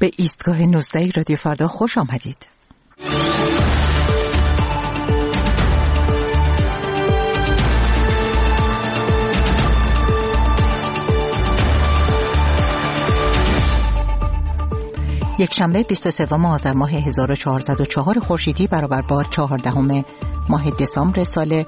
به ایستگاه 19 رادیو فردا خوش آمدید. یک شنبه 23 آذر ماه 1404 خورشیدی برابر با 14 ماه دسامبر سال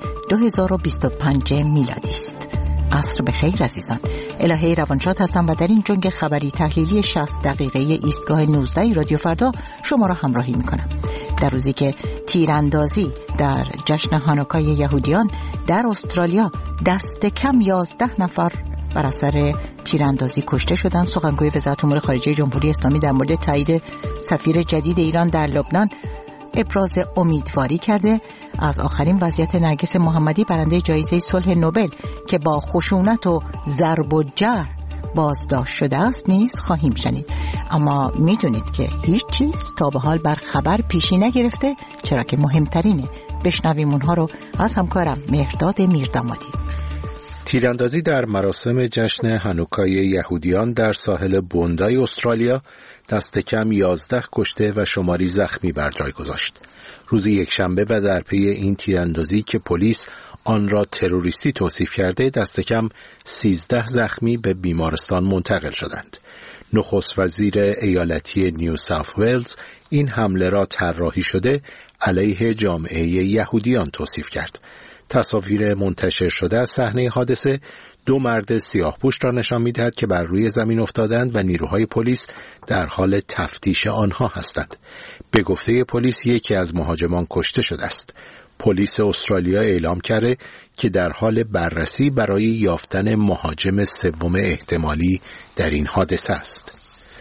2025 میلادی است. عصر بخیر عزیزان. الهه روانشاد هستم و در این جنگ خبری تحلیلی 60 دقیقه ایستگاه 19 رادیو فردا شما را همراهی میکنم. در روزی که تیراندازی در جشن هانوکای یهودیان در استرالیا دست کم 11 نفر بر اثر تیراندازی کشته شدند، سخنگوی وزارت امور خارجه جمهوری اسلامی در مورد تایید سفیر جدید ایران در لبنان ابراز امیدواری کرده. از آخرین وضعیت نرگس محمدی برنده جایزه صلح نوبل که با خشونت و ضرب و جرح بازداشت شده است نیز خواهیم شنید. اما میدونید که هیچ چیز تا به حال بر خبر پیشی نگرفته، چرا که مهمترینه. بشنویم اونها رو از همکارم مهرداد میردامادی. تیراندازی در مراسم جشن هانوکای یهودیان در ساحل بوندای استرالیا دست کم 11 کشته و شماری زخمی بر جای گذاشت. روز یکشنبه و در پی این تیراندازی که پلیس آن را تروریستی توصیف کرده، دست کم 13 زخمی به بیمارستان منتقل شدند. نخست وزیر ایالتی نیو ساوت ولز این حمله را طراحی شده علیه جامعه یهودیان توصیف کرد. تصاویر منتشر شده از صحنه حادثه دو مرد سیاه‌پوش را نشان می‌دهد که بر روی زمین افتادند و نیروهای پلیس در حال تفتیش آنها هستند. به گفته پلیس یکی از مهاجمان کشته شده است. پلیس استرالیا اعلام کرده که در حال بررسی برای یافتن مهاجم سوم احتمالی در این حادثه است.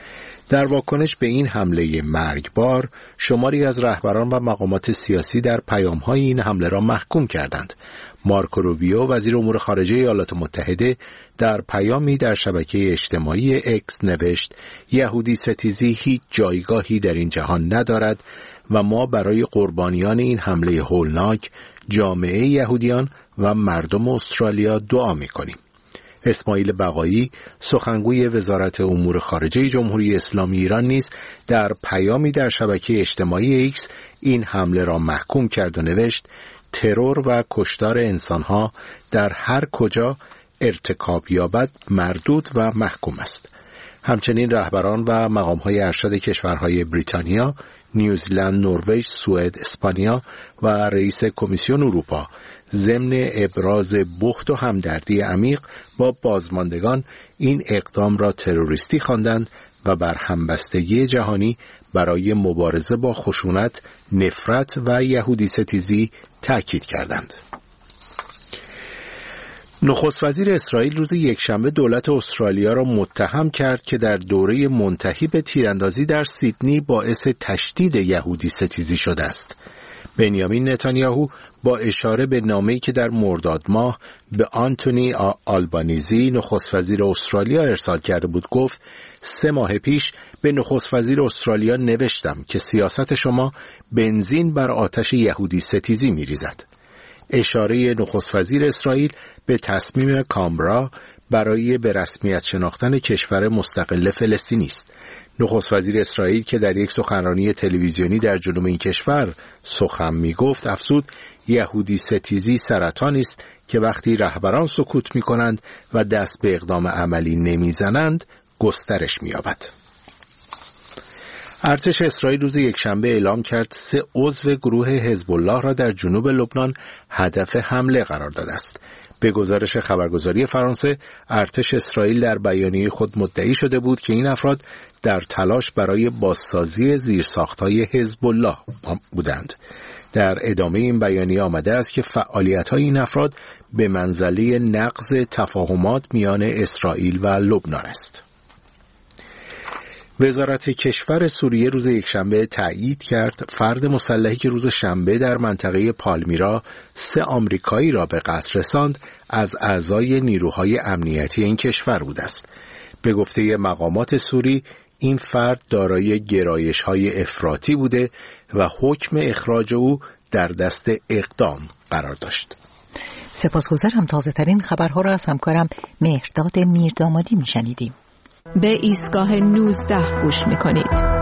در واکنش به این حمله مرگبار، شماری از رهبران و مقامات سیاسی در پیام‌های این حمله را محکوم کردند. مارکو روبیو وزیر امور خارجه ایالات متحده در پیامی در شبکه اجتماعی اکس نوشت: یهودی ستیزی هیچ جایگاهی در این جهان ندارد و ما برای قربانیان این حمله هولناک، جامعه یهودیان و مردم استرالیا دعا می‌کنیم. اسماعیل بقایی سخنگوی وزارت امور خارجه جمهوری اسلامی ایران نیز در پیامی در شبکه اجتماعی ایکس این حمله را محکوم کرد و نوشت: ترور و کشتار انسانها در هر کجا ارتکاب یابد مردود و محکوم است. همچنین رهبران و مقام‌های ارشد کشورهای بریتانیا، نیوزیلند، نروژ، سوئد، اسپانیا و رئیس کمیسیون اروپا ضمن ابراز بخت و همدردی عمیق با بازماندگان این اقدام را تروریستی خواندند و بر همبستگی جهانی برای مبارزه با خشونت، نفرت و یهودی ستیزی تأکید کردند. نخست وزیر اسرائیل روز یکشنبه دولت استرالیا را متهم کرد که در دوره منتهی به تیراندازی در سیدنی باعث تشدید یهودی ستیزی شده است. بنیامین نتانیاهو با اشاره به نامه‌ای که در مرداد ماه به آنتونی آلبانیزی نخست وزیر استرالیا ارسال کرده بود گفت: 3 ماه پیش به نخست وزیر استرالیا نوشتم که سیاست شما بنزین بر آتش یهودی ستیزی می‌ریزد. اشاره نخست وزیر اسرائیل به تصمیم کامبرا برای به رسمیت شناختن کشور مستقل فلسطینی است. نخست وزیر اسرائیل که در یک سخنرانی تلویزیونی در جنوب این کشور سخن می‌گفت افزود: یهودی ستیزی سرطانی است که وقتی رهبران سکوت می‌کنند و دست به اقدام عملی نمی‌زنند گسترش می‌یابد. ارتش اسرائیل روز یکشنبه اعلام کرد 3 عضو گروه حزب الله را در جنوب لبنان هدف حمله قرار داده است. به گزارش خبرگزاری فرانسه، ارتش اسرائیل در بیانیه خود مدعی شده بود که این افراد در تلاش برای بازسازی زیرساخت‌های حزب الله بودند. در ادامه این بیانیه آمده است که فعالیت‌های این افراد به منزله نقض تفاهمات میان اسرائیل و لبنان است. وزارت کشور سوریه روز یکشنبه تأیید کرد فرد مسلحی که روز شنبه در منطقه پالمیرا 3 آمریکایی را به قتل رساند از اعضای نیروهای امنیتی این کشور بوده است. به گفته مقامات سوری این فرد دارای گرایش‌های افراطی بوده و حکم اخراج او در دست اقدام قرار داشت. سپاسگزارم. تازه ترین خبرها را از همکارم مهرداد میردامادی میشنیدیم. به ایستگاه 19 گوش می‌کنید.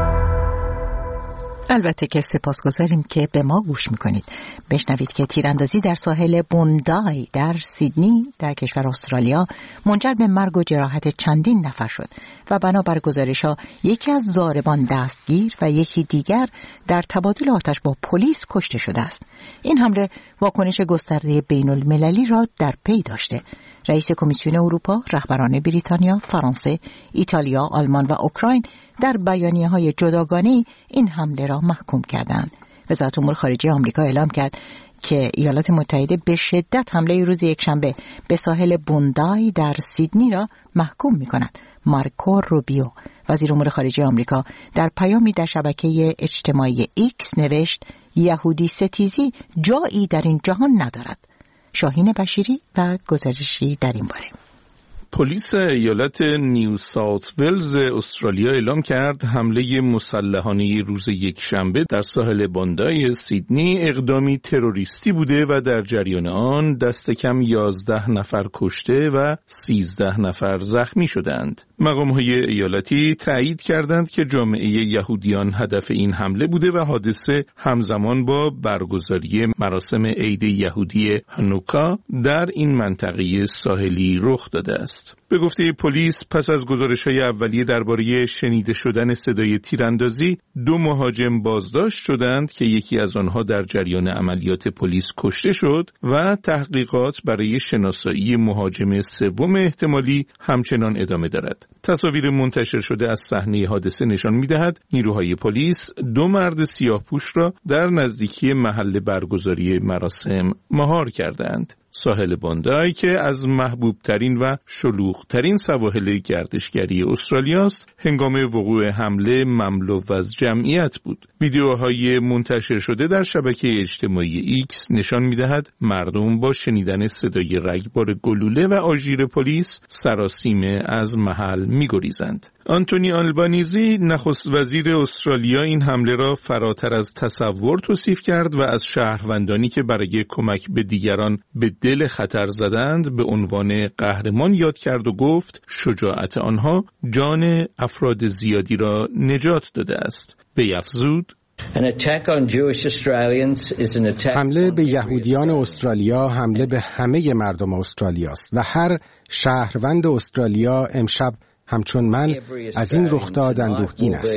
البته که سپاسگزاریم که به ما گوش میکنید. بشنوید که تیراندازی در ساحل بوندای در سیدنی در کشور استرالیا منجر به مرگ و جراحت چندین نفر شد و بنابر گزارش‌ها یکی از ضاربان دستگیر و یکی دیگر در تبادل آتش با پلیس کشته شده است. این حمله واکنش گسترده بین‌المللی را در پی داشته. رئیس کمیسیون اروپا، رهبران بریتانیا، فرانسه، ایتالیا، آلمان و اوکراین در بیانیه‌های جداگانه‌ای این حمله را محکوم کردند. وزارت امور خارجه آمریکا اعلام کرد که ایالات متحده به شدت حمله روز یکشنبه به ساحل بوندای در سیدنی را محکوم می‌کند. مارکو روبیو، وزیر امور خارجه آمریکا، در پیامی در شبکه اجتماعی ایکس نوشت: یهودی ستیزی جایی در این جهان ندارد. شاهین بشیری و گزارشی در این باره. پلیس ایالت نیو ساوت ولز استرالیا اعلام کرد حمله مسلحانه روز یکشنبه در ساحل بوندای سیدنی اقدامی تروریستی بوده و در جریان آن دست کم 11 نفر کشته و 13 نفر زخمی شدند. مقام‌های ایالتی تایید کردند که جامعه یهودیان هدف این حمله بوده و حادثه همزمان با برگزاری مراسم عید یهودی هانوکا در این منطقه ساحلی رخ داده است. به گفته پلیس پس از گزارش‌های اولیه درباره شنیده شدن صدای تیراندازی، 2 مهاجم بازداشت شدند که یکی از آنها در جریان عملیات پلیس کشته شد و تحقیقات برای شناسایی مهاجم سوم احتمالی همچنان ادامه دارد. تصاویر منتشر شده از صحنه حادثه نشان می‌دهد نیروهای پلیس 2 مرد سیاه‌پوش را در نزدیکی محل برگزاری مراسم مهار کردند. ساحل بوندای که از محبوبترین و شلوغترین سواحل گردشگری استرالیاست، هنگام وقوع حمله مملو از جمعیت بود. ویدیوهای منتشر شده در شبکه اجتماعی ایکس نشان می‌دهد مردم با شنیدن صدای رگبار گلوله و آژیر پلیس سراسیمه از محل می‌گریزند. آنتونی آلبانیزی، نخست وزیر استرالیا، این حمله را فراتر از تصور توصیف کرد و از شهروندانی که برای کمک به دیگران به دل خطر زدند به عنوان قهرمان یاد کرد و گفت شجاعت آنها جان افراد زیادی را نجات داده است. وی افزود: حمله به یهودیان استرالیا حمله به همه مردم استرالیا است و هر شهروند استرالیا امشب همچون من از این رخداد اندوهگین است.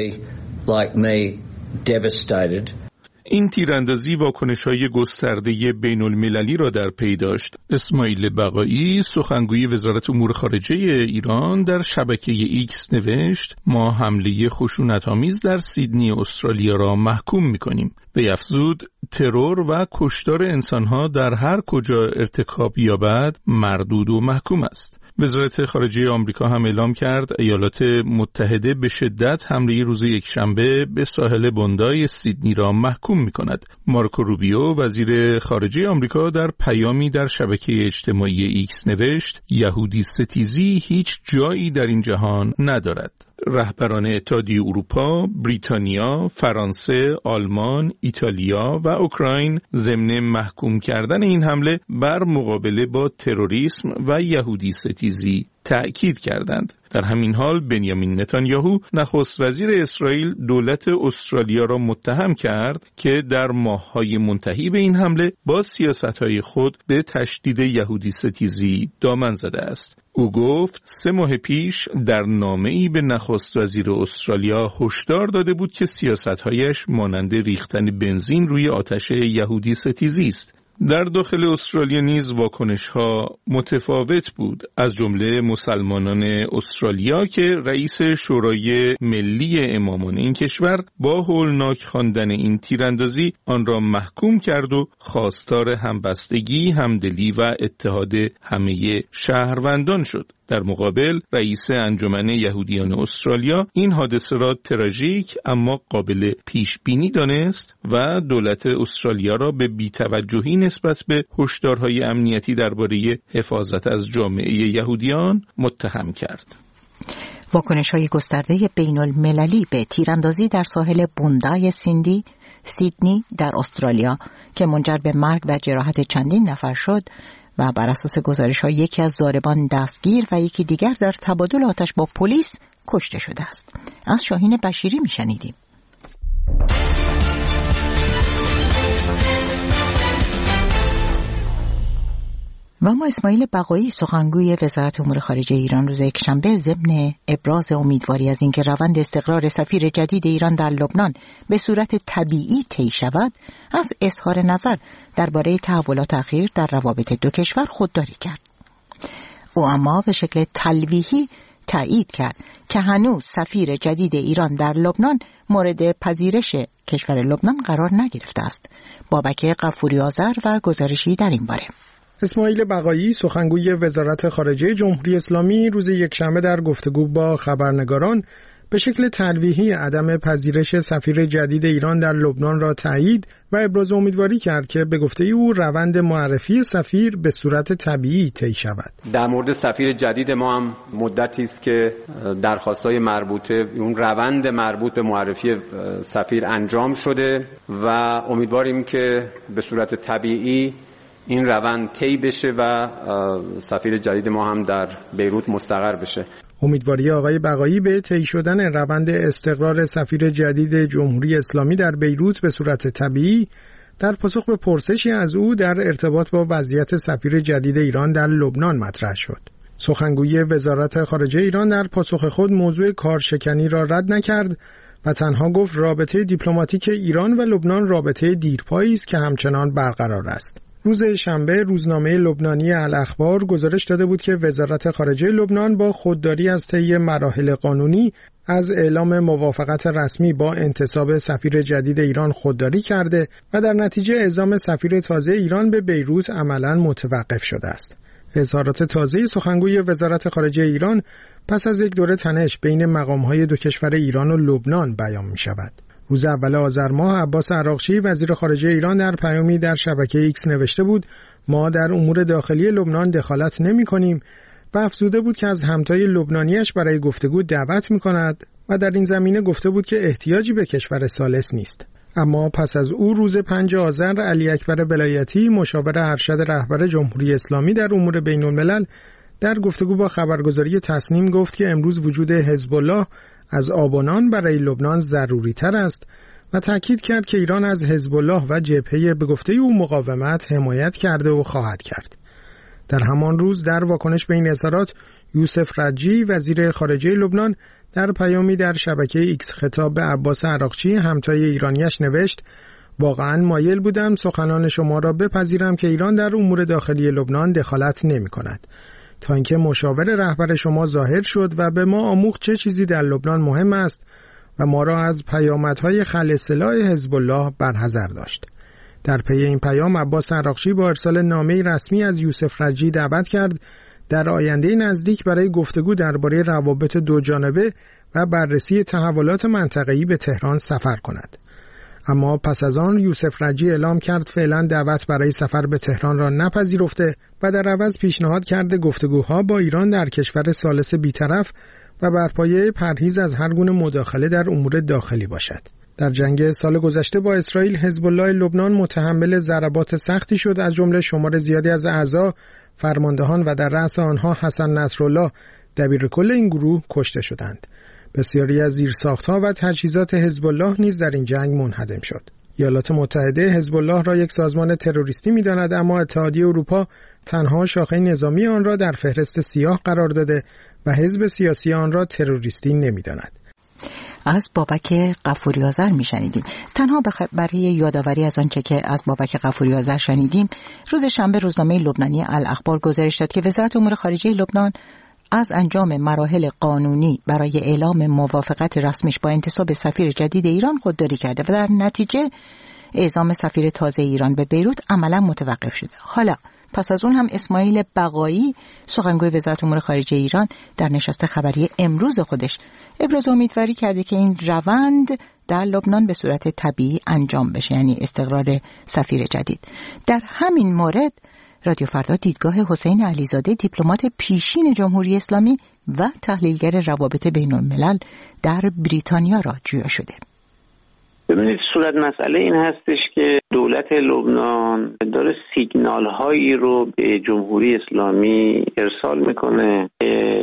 این تیراندازی واکنش‌های گسترده بین‌المللی را در پی داشت. اسماعیل بقایی، سخنگوی وزارت امور خارجه ایران، در شبکه ایکس نوشت: ما حمله خشونت‌آمیز در سیدنی استرالیا را محکوم می‌کنیم. وی افزود: ترور و کشتار انسان‌ها در هر کجا ارتکاب یابد مردود و محکوم است. وزارت خارجه آمریکا هم اعلام کرد ایالات متحده به شدت حمله روز یکشنبه به ساحل بوندای سیدنی را محکوم می‌کند. مارکو روبیو، وزیر خارجه آمریکا، در پیامی در شبکه اجتماعی ایکس نوشت: یهودی ستیزی هیچ جایی در این جهان ندارد. رهبران اتحادیه اروپا، بریتانیا، فرانسه، آلمان، ایتالیا و اوکراین ضمن محکوم کردن این حمله بر مقابله با تروریسم و یهودی ستیزی تأکید کردند. در همین حال بنیامین نتانیاهو، نخست وزیر اسرائیل، دولت استرالیا را متهم کرد که در ماه‌های منتهی به این حمله با سیاست‌های خود به تشدید یهودی ستیزی دامن زده است. او گفت 3 ماه پیش در نامه‌ای به نخست وزیر استرالیا هشدار داده بود که سیاست‌هایش مانند ریختن بنزین روی آتش یهودی ستیزی است. در داخل استرالیا نیز واکنش‌ها متفاوت بود، از جمله مسلمانان استرالیا که رئیس شورای ملی امامان این کشور با هولناک خواندن این تیراندازی آن را محکوم کرد و خواستار همبستگی، همدلی و اتحاد همه شهروندان شد. در مقابل رئیس انجمن یهودیان استرالیا این حادثه را تراژیک اما قابل پیش بینی دانست و دولت استرالیا را به بی‌توجهی نسبت به هشدارهای امنیتی درباره حفاظت از جامعه یهودیان متهم کرد. واکنش‌های گسترده بین‌المللی به تیراندازی در ساحل بوندای سیدنی در استرالیا که منجر به مرگ و جراحت چندین نفر شد و بر اساس گزارش‌ها یکی از ضاربان دستگیر و یکی دیگر در تبادل آتش با پلیس کشته شده است. از شاهین بشیری میشنیدیم. و اما اسماعیل بقایی سخنگوی وزارت امور خارجه ایران روز یکشنبه ضمن ابراز امیدواری از اینکه روند استقرار سفیر جدید ایران در لبنان به صورت طبیعی طی شود، از اظهار نظر درباره تحولات اخیر در روابط دو کشور خودداری کرد. او اما به شکل تلویحی تایید کرد که هنوز سفیر جدید ایران در لبنان مورد پذیرش کشور لبنان قرار نگرفته است. بابک غفوری آذر و گزارشی در این باره. اسماعیل بقایی سخنگوی وزارت خارجه جمهوری اسلامی روز یکشنبه در گفتگو با خبرنگاران به شکل تلویحی عدم پذیرش سفیر جدید ایران در لبنان را تایید و ابراز امیدواری کرد که به گفته او روند معرفی سفیر به صورت طبیعی طی شود. در مورد سفیر جدید ما هم مدتی است که درخواست‌های مربوطه اون روند مربوط به معرفی سفیر انجام شده و امیدواریم که به صورت طبیعی این روند طی بشه و سفیر جدید ما هم در بیروت مستقر بشه. امیدواری آقای بقایی به طی شدن روند استقرار سفیر جدید جمهوری اسلامی در بیروت به صورت طبیعی در پاسخ به پرسشی از او در ارتباط با وضعیت سفیر جدید ایران در لبنان مطرح شد. سخنگوی وزارت خارجه ایران در پاسخ خود موضوع کارشکنی را رد نکرد و تنها گفت رابطه دیپلماتیک ایران و لبنان رابطه دیرپایی است که همچنان برقرار است. روز شنبه روزنامه لبنانی الاخبار گزارش داده بود که وزارت خارجه لبنان با خودداری از طی مراحل قانونی از اعلام موافقت رسمی با انتصاب سفیر جدید ایران خودداری کرده و در نتیجه اعزام سفیر تازه ایران به بیروت عملاً متوقف شده است. اظهارات تازه سخنگوی وزارت خارجه ایران پس از یک دوره تنش بین مقام‌های دو کشور ایران و لبنان بیان می‌شود. روز اول آذر ماه عباس عراقچی وزیر خارجه ایران در پیامی در شبکه ایکس نوشته بود ما در امور داخلی لبنان دخالت نمی‌کنیم و افزوده بود که از همتای لبنانیش برای گفتگو دعوت می‌کند و در این زمینه گفته بود که احتیاجی به کشور ثالث نیست. اما پس از او روز 5 آذر علی اکبر ولایتی مشاور ارشد رهبر جمهوری اسلامی در امور بین‌الملل در گفتگو با خبرگزاری تصنیم گفت که امروز وجود حزب الله از آبانان برای لبنان ضروری تر است و تاکید کرد که ایران از حزب الله و جبهه به گفته او مقاومت حمایت کرده و خواهد کرد. در همان روز در واکنش به این اظهارات یوسف رجی وزیر خارجه لبنان در پیامی در شبکه ایکس خطاب به عباس عراقچی همتای ایرانیش نوشت واقعا مایل بودم سخنان شما را بپذیرم که ایران در امور داخلی لبنان دخالت نمی کند تا اینکه مشاور رهبر شما ظاهر شد و به ما آموخت چه چیزی در لبنان مهم است و ما را از پیامدهای خلع سلاح حزب الله برحذر داشت. در پی این پیام عباس عراقچی با ارسال نامه‌ای رسمی از یوسف رجی دعوت کرد در آینده نزدیک برای گفتگو درباره روابط دو جانبه و بررسی تحولات منطقه‌ای به تهران سفر کند. اما پس از آن یوسف رجی اعلام کرد فعلا دعوت برای سفر به تهران را نپذیرفته و در عوض پیشنهاد کرده گفتگوها با ایران در کشور ثالث بی‌طرف و بر پایه پرهیز از هر گونه مداخله در امور داخلی باشد. در جنگ سال گذشته با اسرائیل حزب الله لبنان متحمل ضربات سختی شد، از جمله شمار زیادی از اعضا، فرماندهان و در رأس آنها حسن نصرالله دبیرکل این گروه کشته شدند. بسیاری از زیرساخت‌ها و تجهیزات حزب الله نیز در این جنگ منهدم شد. ایالات متحده حزب الله را یک سازمان تروریستی می‌داند، اما اتحادیه اروپا تنها شاخه نظامی آن را در فهرست سیاه قرار داده و حزب سیاسی آن را تروریستی نمی‌داند. از بابک غفوری آذر میشنیدیم. تنها برای یادآوری از آنچه که از بابک غفوری آذر شنیدیم، روز شنبه روزنامه لبنانی الاخبار گزارش داد که وزارت امور خارجه لبنان از انجام مراحل قانونی برای اعلام موافقت رسمیش با انتصاب سفیر جدید ایران خودداری کرده و در نتیجه اعزام سفیر تازه ایران به بیروت عملا متوقف شده. حالا پس از اون هم اسماعیل بقایی سخنگوی وزارت امور خارجه ایران در نشست خبری امروز خودش ابراز امیدواری کرده که این روند در لبنان به صورت طبیعی انجام بشه، یعنی استقرار سفیر جدید. در همین مورد رادیو فردا دیدگاه حسین علیزاده دیپلمات پیشین جمهوری اسلامی و تحلیلگر روابط بین الملل در بریتانیا را جویا شده. ببینید صورت مسئله این هستش که دولت لبنان داره سیگنال هایی رو به جمهوری اسلامی ارسال میکنه که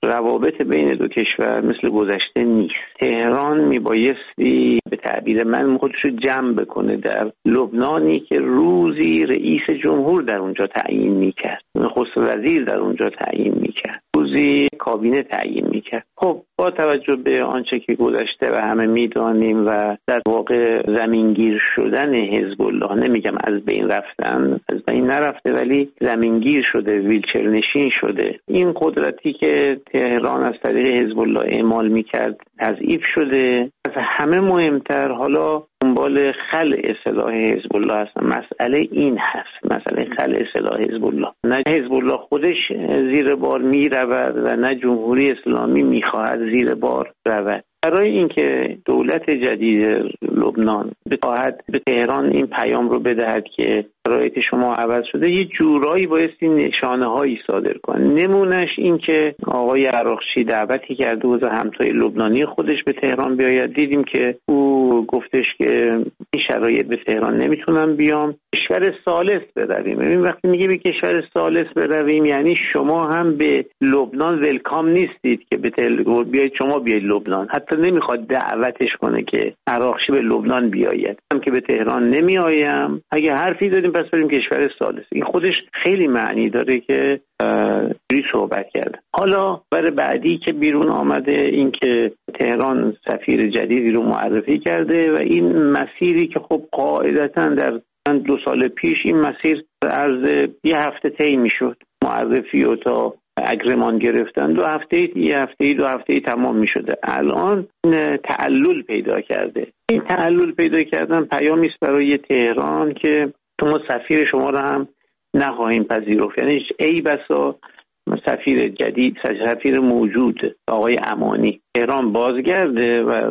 روابط بین دو کشور مثل گذشته نیست. تهران میبایستی به تعبیر من خودش رو جمع بکنه در لبنانی که روزی رئیس جمهور در اونجا تعیین میکرد، نخست وزیر در اونجا تعیین میکرد، روزی کابینه تعیین میکرد. خب با توجه به آنچه که گذشته و همه میدانیم و در واقع زمینگیر شدن حزب الله، نمیگم از بین رفتن، از بین نرفته ولی زمینگیر شده، ویلچر نشین شده، این قدرتی که تهران از طریق حزب الله اعمال میکرد تضعیف شده. از همه مهمتر حالا دنبال خلع سلاح حزب الله هستن. مسئله این هست، مسئله خلع سلاح حزب الله. نه حزب الله خودش زیر بار میرود و نه جمهوری اسلامی میخواهد زیر بار رود. برای اینکه دولت جدید لبنان بخواهد به تهران این پیام رو بدهد که شرایط شما عوض شده، یه جورایی بایستی نشانه هایی صادر کنه. نمونش این که آقای عراقچی دعوتی کرده و همتای لبنانی خودش به تهران بیاید. دیدیم که او گفتش که این شرایط به تهران نمیتونم بیام، کشور ثالث برویم. ببین وقتی میگه به کشور ثالث برویم یعنی شما هم به لبنان ولکام نیستید که به تهران بیاید، شما بیاید لبنان. حتی نمیخواد دعوتش کنه که عراقچی به لبنان بیاید. هم که به تهران نمیایم، اگه حرفی داریم پس بریم کشور ثالث. این خودش خیلی معنی داره که جوری صحبت کرده. حالا برای بعدی که بیرون آمده این که تهران سفیر جدیدی رو معرفی کرده و این مسیری که خب قاعدتاً در 2 سال پیش این مسیر عرض یه هفته طی میشد، معرفی و تا اگریمان گرفتن 2 هفته تمام می شده. الان تعلل پیدا کرده. این تعلل پیدا کردن پیامی است برای تهران که ما سفیر شما را هم نخواهیم پذیرفت. یعنی ای بسا سفیر جدید، سفیر موجود آقای امانی تهران بازگرده و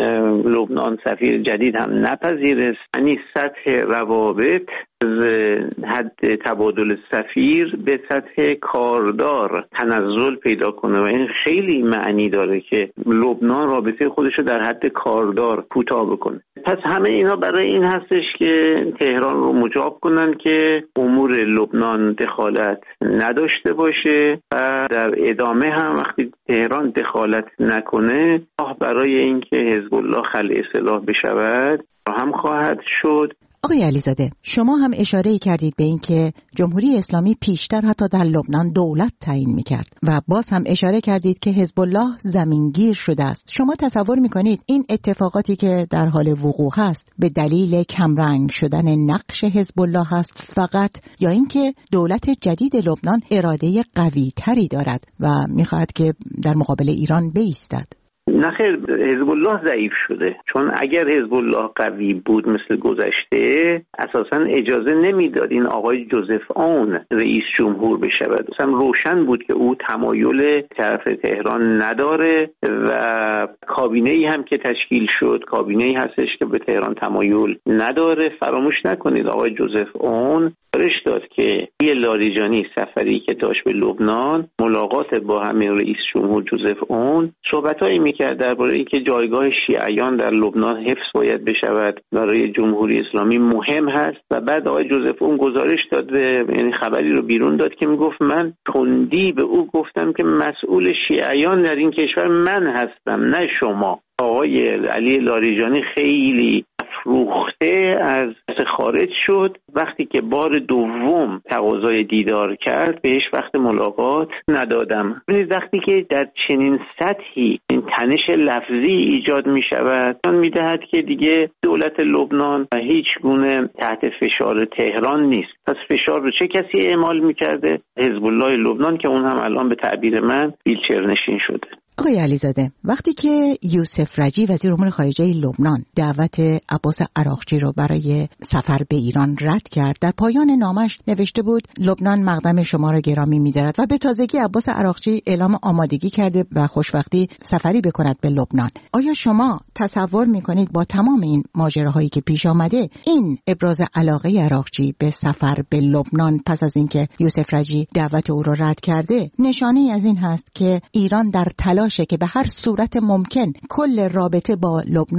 لبنان سفیر جدید هم نپذیره. یعنی سطح روابط از حد تبادل سفیر به سطح کاردار تنزل پیدا کنه و این خیلی معنی داره که لبنان رابطه خودش رو در حد کاردار کوتاه بکنه. پس همه اینا برای این هستش که تهران رو مجاب کنن که امور لبنان دخالت نداشته باشه و در ادامه هم وقتی تهران دخالت نکنه برای اینکه حزب الله خلع سلاح بشود هم خواهد شد. آقای علیزاده، شما هم اشاره کردید به این که جمهوری اسلامی پیشتر حتی در لبنان دولت تعیین میکرد و باز هم اشاره کردید که حزب الله زمینگیر شده است. شما تصور میکنید این اتفاقاتی که در حال وقوع هست به دلیل کمرنگ شدن نقش حزب الله هست فقط، یا اینکه دولت جدید لبنان اراده قوی تری دارد و میخواهد که در مقابل ایران بایستد؟ نخیر، حزب الله ضعیف شده. چون اگر حزب الله قوی بود مثل گذشته اساساً اجازه نمیداد این آقای جوزف اون رئیس جمهور بشود. اصلا روشن بود که او تمایل طرف تهران نداره و کابینه‌ای هم که تشکیل شد کابینه‌ای هستش که به تهران تمایل نداره. فراموش نکنید آقای جوزف اون برش داد که یه لاریجانی سفری که داشت به لبنان ملاقات با همین رئیس جمهور جوزف اون صحبتایی میکرد درباره اینکه جایگاه شیعیان در لبنان حفظ باید بشود، برای جمهوری اسلامی مهم هست. و بعد آقای جوزف اون گزارش داد، یعنی خبری رو بیرون داد که میگفت من تندی به او گفتم که مسئول شیعیان در این کشور من هستم نه شما. آقای علی لاریجانی خیلی افروخته از خارج شد. وقتی که بار دوم تقاضای دیدار کرد بهش وقت ملاقات ندادم. ببینید وقتی که در چنین سطحی این تنش لفظی ایجاد می شود می دهد که دیگه دولت لبنان هیچ گونه تحت فشار تهران نیست. پس فشار رو چه کسی اعمال می کرده؟ حزب الله لبنان که اون هم الان به تعبیر من ویلچر نشین شده. آقای علیزاده، وقتی که یوسف رجی وزیر امور خارجه لبنان دعوت عباس عراقچی رو برای سفر به ایران رد کرد، در پایان نامش نوشته بود لبنان مقدم شما را گرامی می‌دارد و به تازگی عباس عراقچی اعلام آمادگی کرده و خوشوقتی سفری بکند به لبنان. آیا شما تصور می‌کنید با تمام این ماجراهایی که پیش آمده این ابراز علاقه عراقچی به سفر به لبنان پس از اینکه یوسف رجی دعوت او را رد کرده نشانه‌ای از این هست که ایران در تلاش که به هر صورت ممکن کل رابطه با لبنان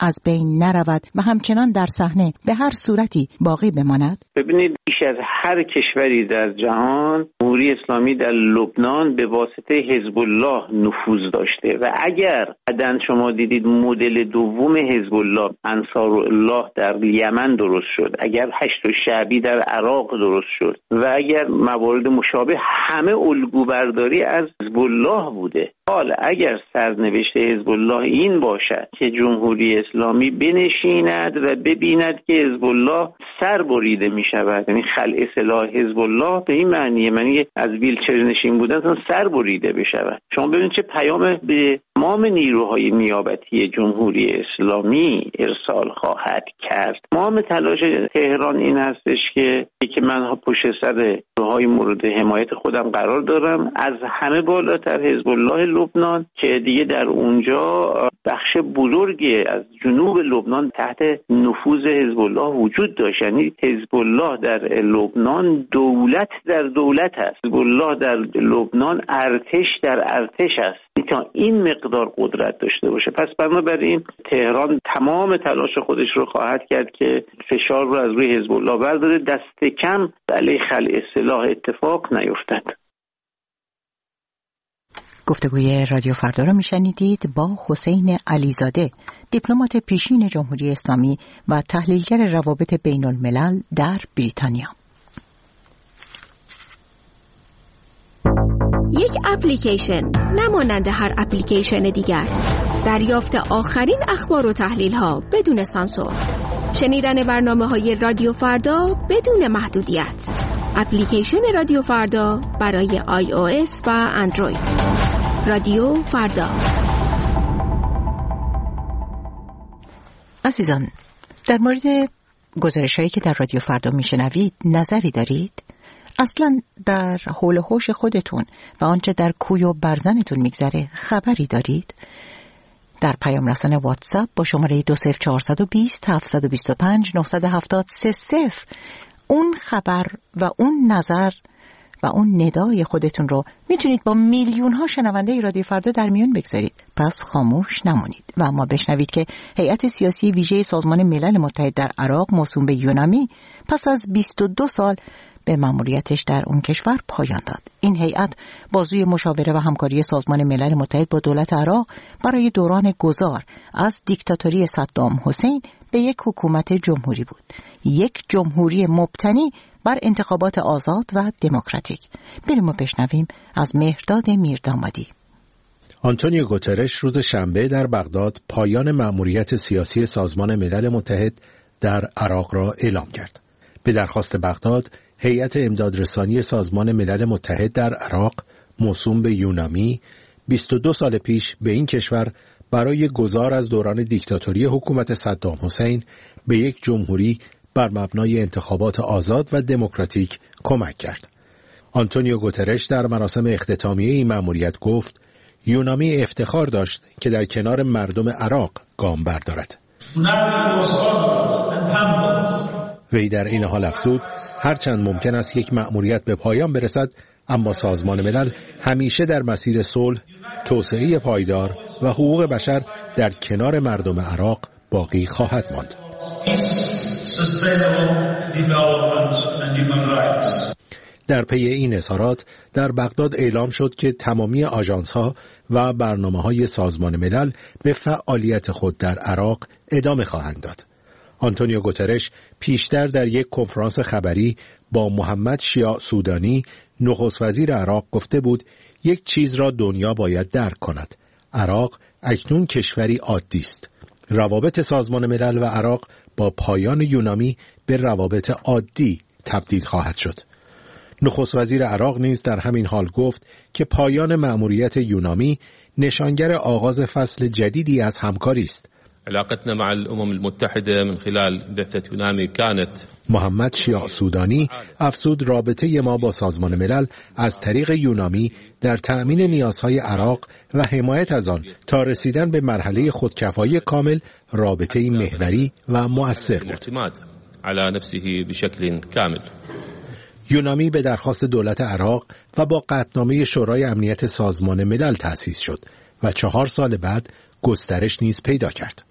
از بین نرود و همچنان در صحنه به هر صورتی باقی بماند؟ ببینید، بیش از هر کشوری در جهان جمهوری اسلامی در لبنان به واسطه حزب الله نفوذ داشته و اگر بعداً شما دیدید مدل دوم حزب الله انصارالله در یمن درست شد، اگر هشت شعبی در عراق درست شد و اگر موارد مشابه، همه الگو برداری از حزب الله بوده. حالا اگر سرنوشت حزب الله این باشد که جمهوری اسلامی بنشیند و ببیند که حزب الله سر بریده می شود، یعنی خلع سلاح حزب الله به این معنی از ویلچر نشین بودن سر بریده بشود، شما ببینید چه پیام به تمام نیروهای نیابتی جمهوری اسلامی ارسال خواهد کرد. تمام تلاش تهران این هستش که من پشت سر نیروهای مورد حمایت خودم قرار دارم، از همه بالاتر حزب الله لبنان که دیگه در اونجا بخش بزرگی از جنوب لبنان تحت نفوذ حزب الله وجود داشت. یعنی حزب الله در لبنان دولت در دولت است، حزب الله در لبنان ارتش در ارتش است تا این مقدار قدرت داشته باشه. پس بنابراین تهران تمام تلاش خودش رو خواهد کرد که فشار رو از روی حزب الله برداره، دست کم علیه خلع سلاح اتفاق نیفتد. گفتگوی رادیو فردا را میشنیدید با حسین علیزاده، دیپلمات پیشین جمهوری اسلامی و تحلیلگر روابط بین الملل در بریتانیا. یک اپلیکیشن نمانند هر اپلیکیشن دیگر، دریافت آخرین اخبار و تحلیل ها بدون سانسور، شنیدن برنامه‌های رادیو فردا بدون محدودیت. اپلیکیشن رادیو فردا برای iOS و اندروید. رادیو فردا. عزیزان، در مورد گزارش‌هایی که در رادیو فردا میشنوید نظری دارید؟ اصلا در حول و حوش خودتون و آنچه در کوی و برزنتون میگذره خبری دارید؟ در پیام رسان واتساپ با شماره 20420 725 970 اون خبر و اون نظر و اون ندای خودتون رو میتونید با میلیون ها شنونده رادیو فردا در میون بگذارید. پس خاموش نمونید و اما بشنوید که هیئت سیاسی ویژه سازمان ملل متحد در عراق موسوم به یونامی پس از 22 سال به مأموریتش در اون کشور پایان داد. این هیئت بازوی مشاوره و همکاری سازمان ملل متحد با دولت عراق برای دوران گذار از دیکتاتوری صدام حسین به یک حکومت جمهوری بود، یک جمهوری مبتنی بر انتخابات آزاد و دموکراتیک. بریم و بشنویم از مهرداد میردامادی. آنتونیو گوترش روز شنبه در بغداد پایان مأموریت سیاسی سازمان ملل متحد در عراق را اعلام کرد. به درخواست بغداد، هیئت امدادرسانی سازمان ملل متحد در عراق موسوم به یونامی 22 سال پیش به این کشور برای گذار از دوران دیکتاتوری حکومت صدام حسین به یک جمهوری بر مبنای انتخابات آزاد و دموکراتیک کمک کرد. آنتونیو گوترش در مراسم اختتامیه این مأموریت گفت یونامی افتخار داشت که در کنار مردم عراق گام بردارد. وی در این حال افزود هرچند ممکن است یک مأموریت به پایان برسد، اما سازمان ملل همیشه در مسیر صلح، توسعه پایدار و حقوق بشر در کنار مردم عراق باقی خواهد ماند. در پی این اظهارات در بغداد اعلام شد که تمامی آژانس‌ها و برنامه‌های سازمان ملل به فعالیت خود در عراق ادامه خواهند داد. آنتونیو گوترش پیشتر در یک کنفرانس خبری با محمد شیاع سودانی، نخست وزیر عراق، گفته بود یک چیز را دنیا باید درک کند: عراق اکنون کشوری عادی است. روابط سازمان ملل و عراق با پایان یونامی به روابط عادی تبدیل خواهد شد. نخست وزیر عراق نیز در همین حال گفت که پایان مأموریت یونامی نشانگر آغاز فصل جدیدی از همکاری است. علاقتنا مع الأمم المتحدة من خلال بعثة يونامي كانت. محمد شیاع سودانی افزود رابطه ما با سازمان ملل از طریق یونامی در تأمین نیازهای عراق و حمایت از آن تا رسیدن به مرحله خودکفایی کامل رابطه محوری و مؤثر بود. اعتماد على نفسه بشكل كامل. یونامی به درخواست دولت عراق و با قطعنامه شورای امنیت سازمان ملل تأسیس شد و 4 سال بعد گسترش نیز پیدا کرد.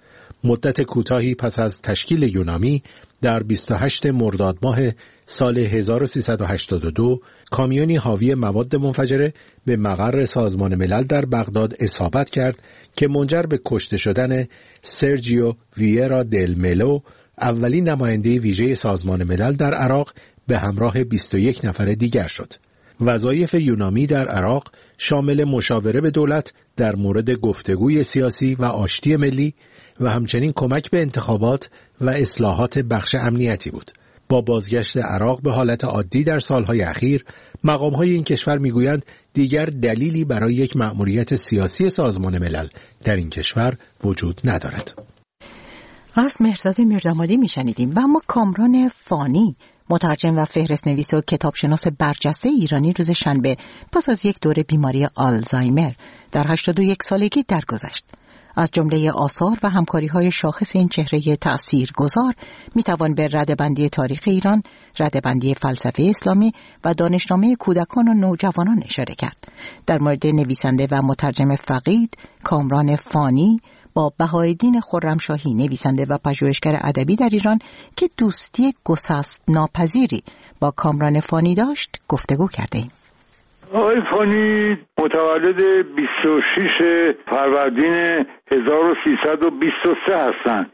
مدت کوتاهی پس از تشکیل یونامی در 28 مرداد ماه سال 1382 کامیونی حاوی مواد منفجره به مقر سازمان ملل در بغداد اصابت کرد که منجر به کشته شدن سرجیو ویرا دل ملو، اولین نماینده ویژه سازمان ملل در عراق به همراه 21 نفر دیگر شد. وظایف یونامی در عراق شامل مشاوره به دولت در مورد گفتگوی سیاسی و آشتی ملی و همچنین کمک به انتخابات و اصلاحات بخش امنیتی بود. با بازگشت عراق به حالت عادی در سالهای اخیر، مقام‌های این کشور می‌گویند دیگر دلیلی برای یک مأموریت سیاسی سازمان ملل در این کشور وجود ندارد. از مهرداد میردامادی میشنیدیم. و اما کامران فانی، مترجم و فهرست‌نویس و کتابشناس برجسته ایرانی، روز شنبه پس از یک دوره بیماری آلزایمر در 81 سالگی درگذشت. از جمله آثار و همکاری‌های شاخص این چهره تأثیرگذار می‌توان به ردبندی تاریخ ایران، ردبندی فلسفه اسلامی و دانشنامه کودکان و نوجوانان اشاره کرد. در مورد نویسنده و مترجم فقید کامران فانی با بهایالدین خرمشاهی، نویسنده و پژوهشگر ادبی در ایران که دوستی گسست ناپذیری با کامران فانی داشت، گفتگو کردیم. آقای فانی متولد 26 فروردین 1323 هستن.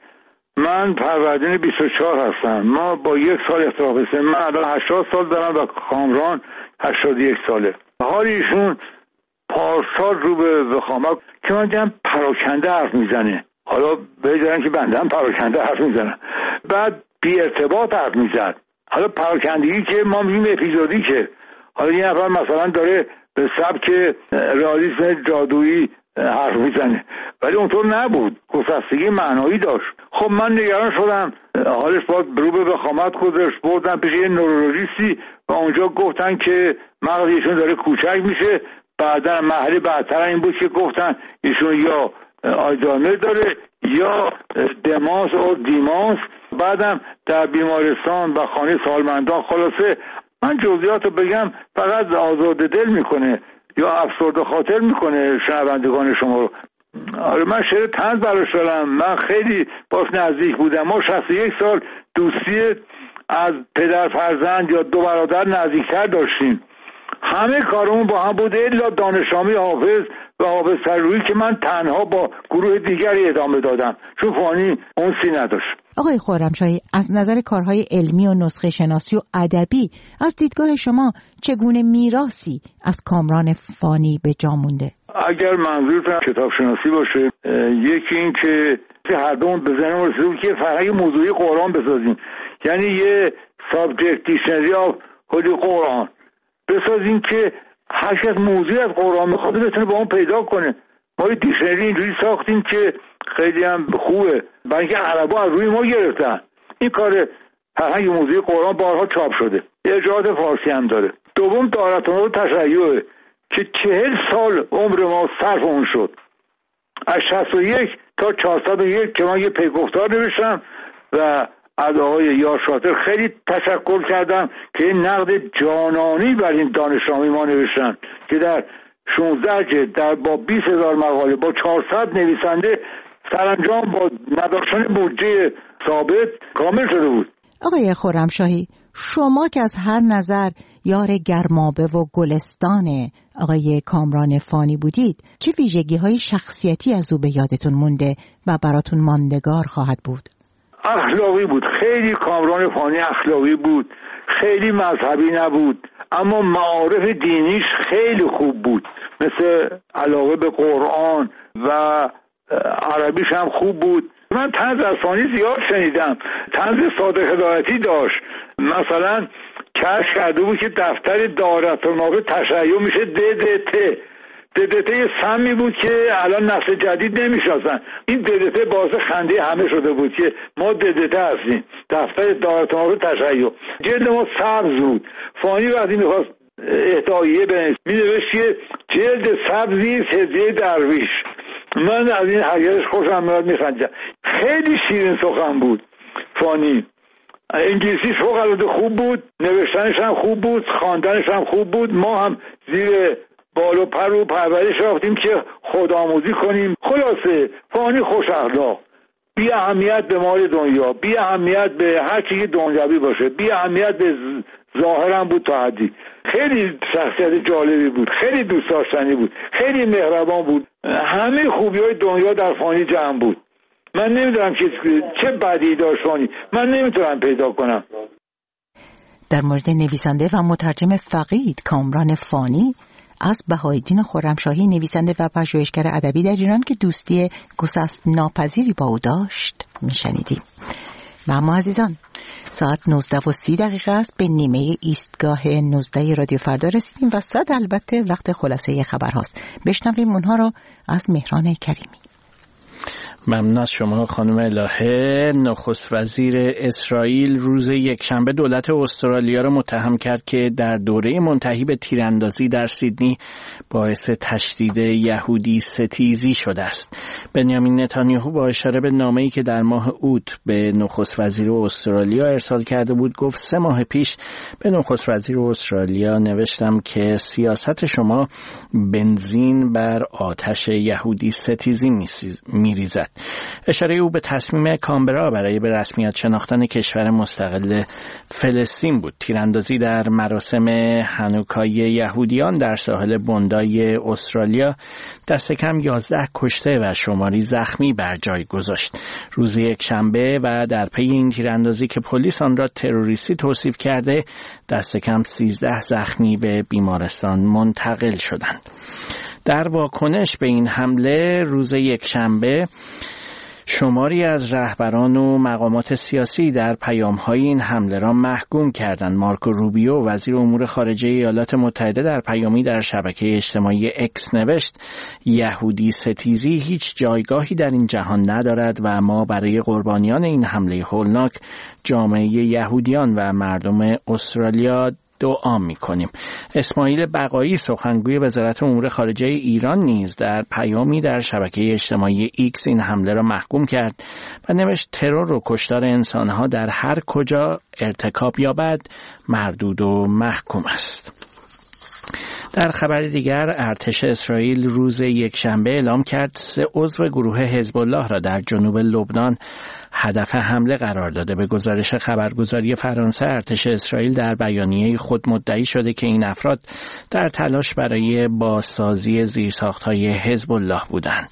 من فروردین 24 هستم. ما با یک سال اختلاف سن. من الان 80 سال دارم و کامران 81 ساله. حال ایشون پارسال رو به وخامت که من دیدم پراکنده حرف میزنه. حالا بگذارن که بنده هم پراکنده حرف میزنم. بعد بی ارتباط حرف میزد. حالا پراکندگی که ما میگیم اپیزودی که حالا یه نفر مثلا داره به سبک رئالیسم جادویی حرف میزنه، ولی اونطور نبود، گسستگی معنایی داشت. خب من نگران شدم، حالش باید رو به وخامت گذاشت، بردم پیش یه نورولوژیستی و اونجا گفتن که مغز ایشون داره کوچک میشه. بعدا مرحله بعدتر این بود که گفتن ایشون یا آلزایمر داره یا دمانس و دیمانس. بعدم در بیمارستان و خانه سالمندان، خلاصه من جزئیات رو بگم فقط آزرده دل میکنه یا افسرده خاطر میکنه شنوندگان شما رو. آره من شعر طنز براش دارم. من خیلی باش نزدیک بودم. ما 61 سال دوستی از پدر فرزند یا دو برادر نزدیکتر داشتیم. همه کارمون با هم بود الا دانشنامه حافظ و حافظ سروری که من تنها با گروه دیگری ادامه دادم چون فانی اونسی نداشت. آقای خرمشاهی، از نظر کارهای علمی و نسخه شناسی و ادبی، از دیدگاه شما چگونه میراثی از کامران فانی به جا مونده؟ اگر منظورتون کتاب شناسی باشه، یکی این که هر دوم به ذهنم رسیده بود که فرهنگ موضوعی قرآن بسازیم، یعنی یه سابجکت دیکشنری آف هولی قرآن بسازیم که هر کس موضوعی از قرآن میخواد بتونه با اون پیدا کنه. ما یه دیکشنری اینجوری ساختیم که خیلی هم خوبه، برای اینکه عربا از روی ما گرفتن. این کار فرهنگ موضوعی قرآن بارها چاپ شده، ارجاعات فارسی هم داره. دوم دارتون تشیع که 40 سال عمر ما صرف اون شد، از 61 تا 401 که من یه پیگفتار نوشتم و از آقای یار شاطر خیلی تشکر کردم که این نقد جانانی بر این دانشنامه ما نوشتن که در 16 جلد در با 20,000 مقاله با 400 نویسنده سرانجام با نداشتن بودجه ثابت کامل شده بود. آقای خرمشاهی، شما که از هر نظر یار گرمابه و گلستان آقای کامران فانی بودید، چه ویژگی‌های شخصیتی از او به یادتون مونده و براتون ماندگار خواهد بود؟ اخلاقی بود. خیلی کامران فانی اخلاقی بود، خیلی مذهبی نبود، اما معارف دینیش خیلی خوب بود، مثل علاقه به قرآن و عربیش هم خوب بود. من طنز از فانی زیاد شنیدم. طنز صادق هدایتی داشت، مثلا کشف کرده بود که دفتر دارالمعارف تشیع میشه DDT یه سمی بود که الان نسل جدید نمیشناسن. این DDT باعث خنده همه شده بود که ما DDT هستیم، دفتر دارالمعارف تشیع. جلد ما سبز بود. فانی وقتی میخواست اهداییه بنویسه مینوشت که جلد سبزی هدیه درویش. من از این حقیقتش خوشم میاد، میخندم. خیلی شیرین سخن بود فانی. انگلیسیش فوق‌العاده خوب بود، نوشتنش هم خوب بود، خواندنش هم خوب بود. ما هم زیر بال و پر و پرورش رفتیم که خودآموزی کنیم. خلاصه فانی خوش اخلاق، بی اهمیت به مال دنیا، بی اهمیت به هر چیزی دنیوی باشه، بی اهمیت به ظاهرم بود تا حدی. خیلی شخصیت جالبی بود، خیلی دوست داشتنی بود، خیلی مهربان بود، همه خوبی‌های دنیا در فانی جمع بود. من نمیدونم چه بدی داشت فانی، من نمیتونم پیدا کنم. در مورد نویسنده و مترجم فقید کامران فانی از بهایالدین خرمشاهی، نویسنده و پژوهشگر ادبی در ایران که دوستی گسست ناپذیری با او داشت میشنیدیم. و اما عزیزان، ساعت 19:30 است، به نیمه ایستگاه 19 رادیو فردا رسیدیم و صد البته وقت خلاصه خبر هاست. بشنویم اونها رو از مهران کریمی. ممنون از شما خانم الهه. نخست وزیر اسرائیل روز یکشنبه دولت استرالیا را متهم کرد که در دوره منتهی به تیراندازی در سیدنی باعث تشدید یهودی ستیزی شده است. بنیامین نتانیاهو با اشاره به نامه‌ای که در ماه اوت به نخست وزیر استرالیا ارسال کرده بود گفت 3 ماه پیش به نخست وزیر استرالیا نوشتم که سیاست شما بنزین بر آتش یهودی ستیزی می‌ریزد. اشاره او به تصمیم کانبرا برای به رسمیت شناختن کشور مستقل فلسطین بود. تیراندازی در مراسم هانوکای یهودیان در ساحل بوندای استرالیا دست کم 11 کشته و شماری زخمی بر جای گذاشت. روز یکشنبه و در پی این تیراندازی که پلیس آن را تروریستی توصیف کرده، دست کم 13 زخمی به بیمارستان منتقل شدند. در واکنش به این حمله روز یکشنبه شماری از رهبران و مقامات سیاسی در پیام‌های این حمله را محکوم کردند. مارکو روبیو وزیر امور خارجه ایالات متحده در پیامی در شبکه اجتماعی اکس نوشت یهودی ستیزی هیچ جایگاهی در این جهان ندارد و ما برای قربانیان این حمله هولناک جامعه یهودیان و مردم استرالیا دعا می‌کنیم. اسماعیل بقایی سخنگوی وزارت امور خارجه ایران نیز در پیامی در شبکه اجتماعی ایکس این حمله را محکوم کرد و نوشت ترور و کشتار انسانها در هر کجا ارتکاب یابد مردود و محکوم است. در خبر دیگر ارتش اسرائیل روز یکشنبه اعلام کرد 3 عضو گروه حزب الله را در جنوب لبنان هدف حمله قرار داده. به گزارش خبرگزاری فرانسه ارتش اسرائیل در بیانیه خود مدعی شده که این افراد در تلاش برای بازسازی زیرساخت‌های حزب الله بودند.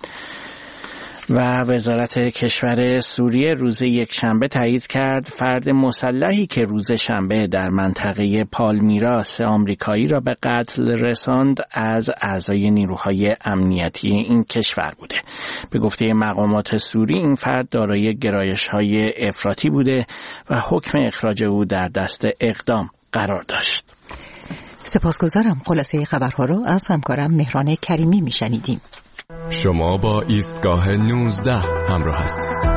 و وزارت کشور سوریه روز یکشنبه تایید کرد فرد مسلحی که روز شنبه در منطقه پالمیرا 3 آمریکایی را به قتل رساند از اعضای نیروهای امنیتی این کشور بوده. به گفته مقامات سوری این فرد دارای گرایش‌های افراطی بوده و حکم اخراج او در دست اقدام قرار داشت. سپاسگزارم. خلاصه خبرها رو از همکارم مهران کریمی میشنیدیم. شما با ایستگاه 19 همراه هستید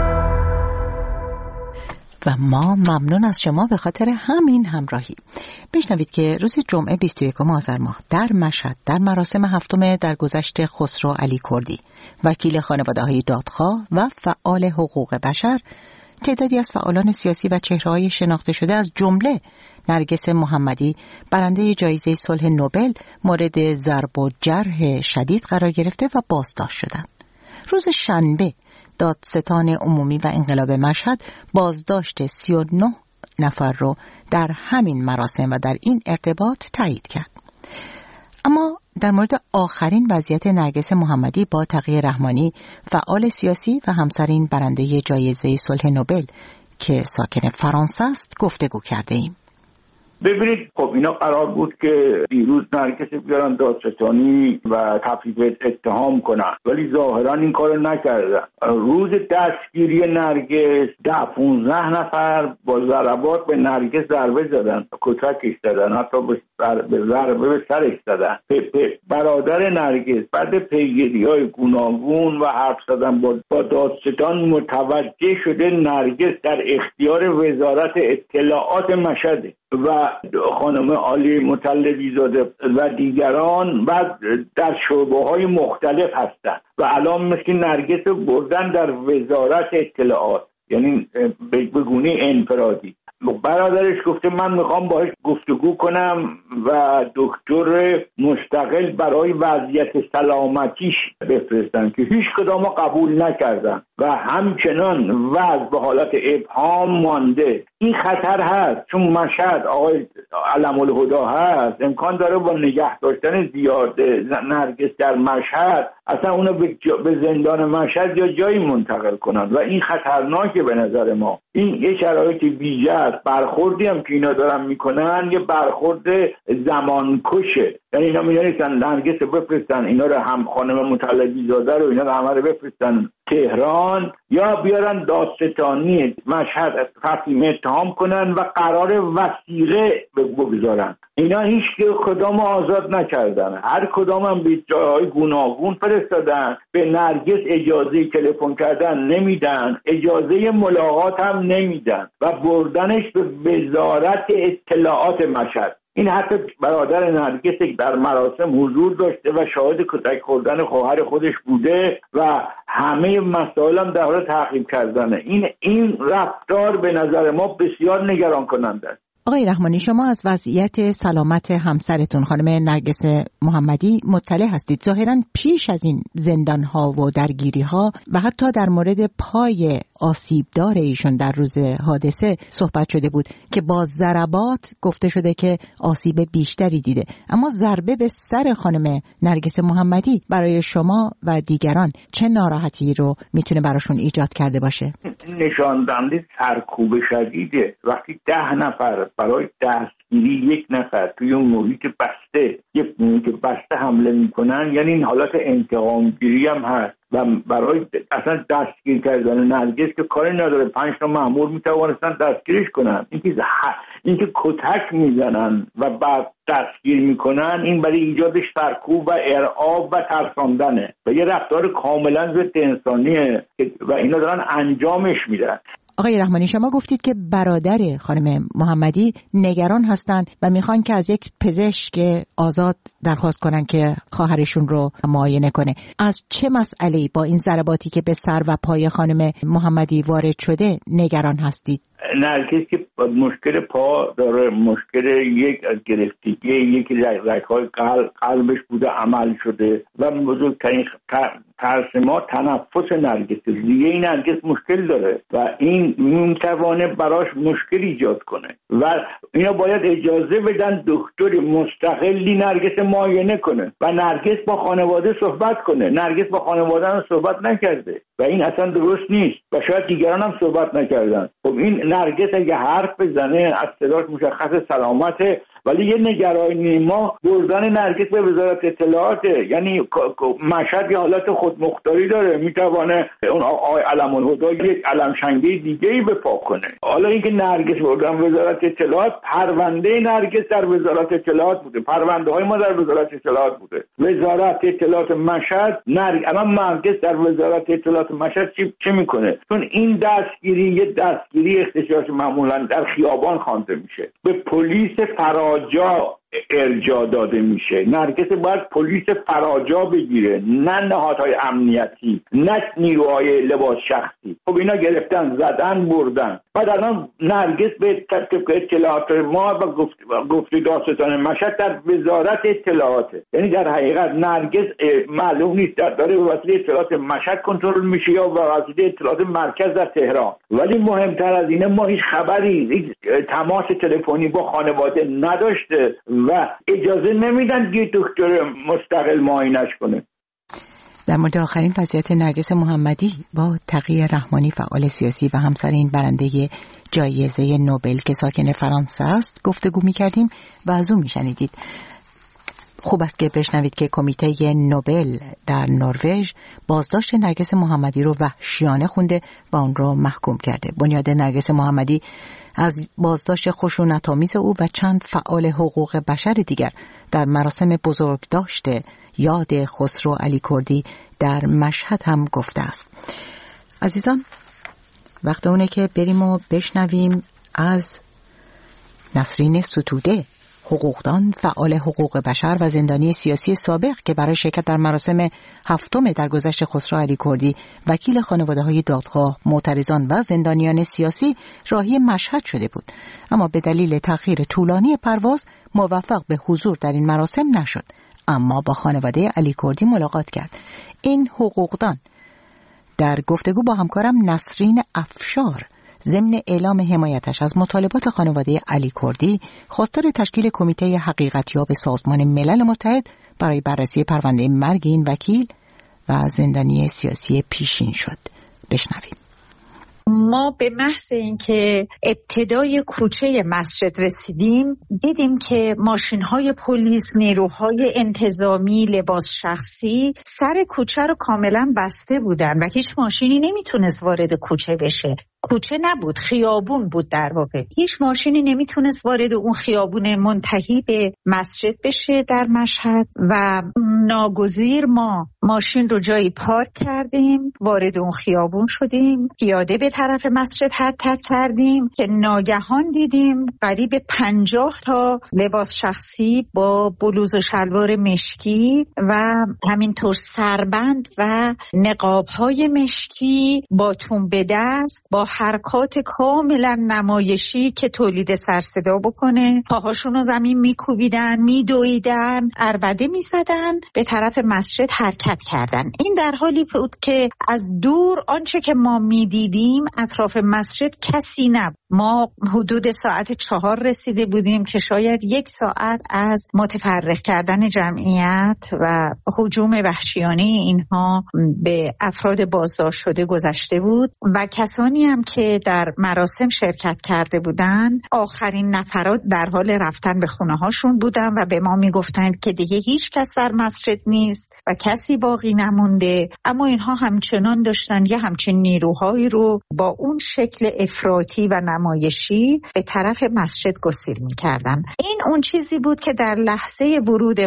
و ما ممنون از شما به خاطر همین همراهی. بشنوید که روز جمعه 21 آذر ماه در مشهد در مراسم 7 درگذشت خسرو علی کردی، وکیل خانواده‌های دادخواه و فعال حقوق بشر، تعدادی از فعالان سیاسی و چهره‌های شناخته شده از جمله نرگس محمدی برنده جایزه صلح نوبل مورد ضرب و جرح شدید قرار گرفته و بازداشت شدند. روز شنبه دادستان عمومی و انقلاب مشهد بازداشت 39 نفر رو در همین مراسم و در این ارتباط تایید کرد. اما در مورد آخرین وضعیت نرگس محمدی با تقی رحمانی، فعال سیاسی و همسرین برنده جایزه صلح نوبل که ساکن فرانسه است گفتگو کرده ایم. ببینید، خب اینا قرار بود که دیروز نرگس بیارن دادستانی و تفریق اتهام کنن، ولی ظاهرا این کارو نکردن. روز دستگیری نرگس 10-15 نفر با ضربات به نرگس ضربه زدن، کتکش زدن، حتی به ضربه به سرش زدن. برادر نرگس بعد پیگیری‌های گوناگون و حرف زدن با دادستان متوجه شده نرگس در اختیار وزارت اطلاعات مشهده و خانم عالی مطلبی زاده و دیگران بعد در شعبه‌های مختلف هستند و الان مثل نرگس بردن در وزارت اطلاعات. یعنی به گونه انفرادی. برادرش گفته من میخوام باهاش گفتگو کنم و دکتر مستقل برای وضعیت سلامتیش بفرستن که هیچ کدام قبول نکردن و همچنان وضع به حالت ابهام مانده. این خطر هست چون مشهد آقای علم الهدا هست، امکان داره با نگه داشتن زیاد نرگس در مشهد اصلا اونو به زندان مشهد یا جایی منتقل کنن و این خطرناکه به نظر ما. این یه شرایط ویژه است. برخوردی هم که اینا دارن میکنن یه برخورد زمان کشه، یعنی اینا میدونستن نرگس بفرستن اینا رو، هم خانم مطلبی زاده رو اینا رو همه رو بفرستن تهران یا بیارن دادستانی مشهد تقدیم اتهام کنن و قرار وثیقه بگذارن. اینا هیچ کدام آزاد نکردن، هر کدام هم به جای گوناگون فرستادن. به نرگس اجازه تلفن کردن نمیدن، اجازه ملاقات هم نمیدن و بردنش به وزارت اطلاعات مشهد. این حتی برادر نرگس در مراسم حضور داشته و شاهد کتک خوردن خواهر خودش بوده و همه مسائل هم در حال تعقیب کردنه. این رفتار به نظر ما بسیار نگران کننده است. آقای رحمانی، شما از وضعیت سلامت همسرتون خانم نرگس محمدی مطلع هستید. ظاهراً پیش از این زندان‌ها و درگیری‌ها و حتی در مورد پای آسیبدار ایشون در روز حادثه صحبت شده بود که با ضربات گفته شده که آسیب بیشتری دیده، اما ضربه به سر خانم نرگس محمدی برای شما و دیگران چه ناراحتی رو میتونه براشون ایجاد کرده باشه؟ نشان دهنده سرکوب شدیده. وقتی 10 نفر برای دستگیری یک نفر توی اون محیط بسته، یک محیط بسته حمله میکنن، یعنی این حالت انتقام گیری هم هست و برای اصلا دستگیر کردن نرگس که کاری نداره، 5 تا مأمور میتوانستن دستگیرش کنن. اینکه کتک میزنن و بعد دستگیر میکنن، این برای ایجاد سرکوب و ارعاب و ترساندنه و یه رفتار کاملا ضد انسانیه و اینا دارن انجامش میدن. آقای رحمانی، شما گفتید که برادر خانم محمدی نگران هستند و میخوان که از یک پزشک آزاد درخواست کنن که خواهرشون رو معاینه کنه. از چه مسئله‌ای با این ضرباتی که به سر و پای خانم محمدی وارد شده نگران هستید؟ نرگس که مشکل پا داره، مشکل یک گرفتگی یکی رگ‌های قلبش بوده عمل شده و بزرگترین ترس ما تنفس نرگس، ریه نرگس مشکل داره و این میتوانه براش مشکل ایجاد کنه و اینا باید اجازه بدن دکتر مستقلی نرگس معاینه کنه و نرگس با خانواده صحبت کنه. نرگس با خانواده هم صحبت نکرده و این اصلا درست نیست و شاید دیگران هم صحبت نکردن. خب این نرگس اگه حرف بزنه از صداش مشخص سلامته، ولی یه نگرانی ما بردن نرگس به وزارت اطلاعاته. یعنی مشهد یه حالت خودمختاری داره، میتوانه اون آقای علم الهدا یک علم شنگه دیگه‌ای بپا کنه. حالا اینکه نرگس بردن وزارت اطلاعات، پرونده نرگس در وزارت اطلاعات بوده، پرونده های ما در وزارت اطلاعات بوده. وزارت اطلاعات مشهد الان نرگس در وزارت اطلاعات مشهد چه میکنه؟ چون این دستگیری یه دستگیری اختشاش معمولا در خیابان خوانده میشه، به پلیس فراجا ارجاع داده میشه. نرگس باید پلیس فراجا بگیره، نه نهادهای امنیتی، نه نیروهای لباس شخصی. خب اینا گرفتن زدن بردن. بعد الان نرگس به طبق اطلاعات ما و گفته دادستان مشهد در وزارت اطلاعاته. یعنی در حقیقت نرگس معلوم نیست داره به وسیله اطلاعات مشهد کنترل میشه یا به وسیله اطلاعات مرکز در تهران. ولی مهمتر از اینه ما هیچ خبری، هیچ تماس تلفنی با خانواده نداشته و اجازه نمیدن که دکتر مستقل معاینش کنه. در مورد آخرین وضعیت نرگس محمدی با تقی رحمانی فعال سیاسی و همسر این برنده جایزه نوبل که ساکن فرانسه است گفتگو می‌کردیم و از او می‌شنیدید. خوب است که بشنوید که کمیته نوبل در نروژ بازداشت نرگس محمدی رو وحشیانه خونده و اون رو محکوم کرده. بنیاد نرگس محمدی از بازداشت خشونت‌آمیز او و چند فعال حقوق بشر دیگر در مراسم بزرگداشت یاد خسرو علی کردی در مشهد هم گفته است. عزیزان، وقت اونه که بریم و بشنویم از نسرین ستوده حقوقدان، فعال حقوق بشر و زندانی سیاسی سابق که برای شرکت در مراسم 7 درگذشت خسرو علی کردی وکیل خانواده‌های دادخواه، معترضان و زندانیان سیاسی راهی مشهد شده بود، اما به دلیل تأخیر طولانی پرواز موفق به حضور در این مراسم نشد، اما با خانواده علی کردی ملاقات کرد. این حقوقدان در گفتگو با همکارم نسرین افشار ضمن اعلام حمایتش از مطالبات خانواده علی کردی خواستار تشکیل کمیته حقیقتیاب سازمان ملل متحد برای بررسی پرونده مرگ این وکیل و زندانی سیاسی پیشین شد. بشنویم. ما به محض اینکه ابتدای کوچه مسجد رسیدیم دیدیم که ماشین‌های پلیس، نیروهای انتظامی، لباس شخصی سر کوچه رو کاملا بسته بودن و هیچ ماشینی نمیتونست وارد کوچه بشه. کوچه نبود، خیابون بود در واقع. هیچ ماشینی نمیتونست وارد اون خیابون منتهی به مسجد بشه در مشهد و ناگزیر ما ماشین رو جایی پارک کردیم، وارد اون خیابون شدیم، پیاده به طرف مسجد حرکت کردیم که ناگهان دیدیم قریب 50 تا لباس شخصی با بلوز و شلوار مشکی و همینطور سربند و نقاب‌های مشکی با تنبه دست با حرکات کاملا نمایشی که تولید سر صدا بکنه، پاهاشون رو زمین میکوبیدن، میدویدن، عربده میزدن، به طرف مسجد حرکت کردن. این در حالی بود که از دور آنچه که ما میدیدیم اطراف مسجد کسی نبود. ما حدود ساعت 4 رسیده بودیم که شاید 1 ساعت از متفرق کردن جمعیت و هجوم وحشیانه اینها به افراد بازداشت شده گذشته بود و کسانی هم که در مراسم شرکت کرده بودند آخرین نفرات در حال رفتن به خونه هاشون بودن و به ما میگفتند که دیگه هیچ کس در مسجد نیست و کسی باقی نمونده، اما اینها همچنان داشتن یه همچین نیروهایی رو با اون شکل افراطی و نمایشی به طرف مسجد گسیل می‌کردن. این اون چیزی بود که در لحظه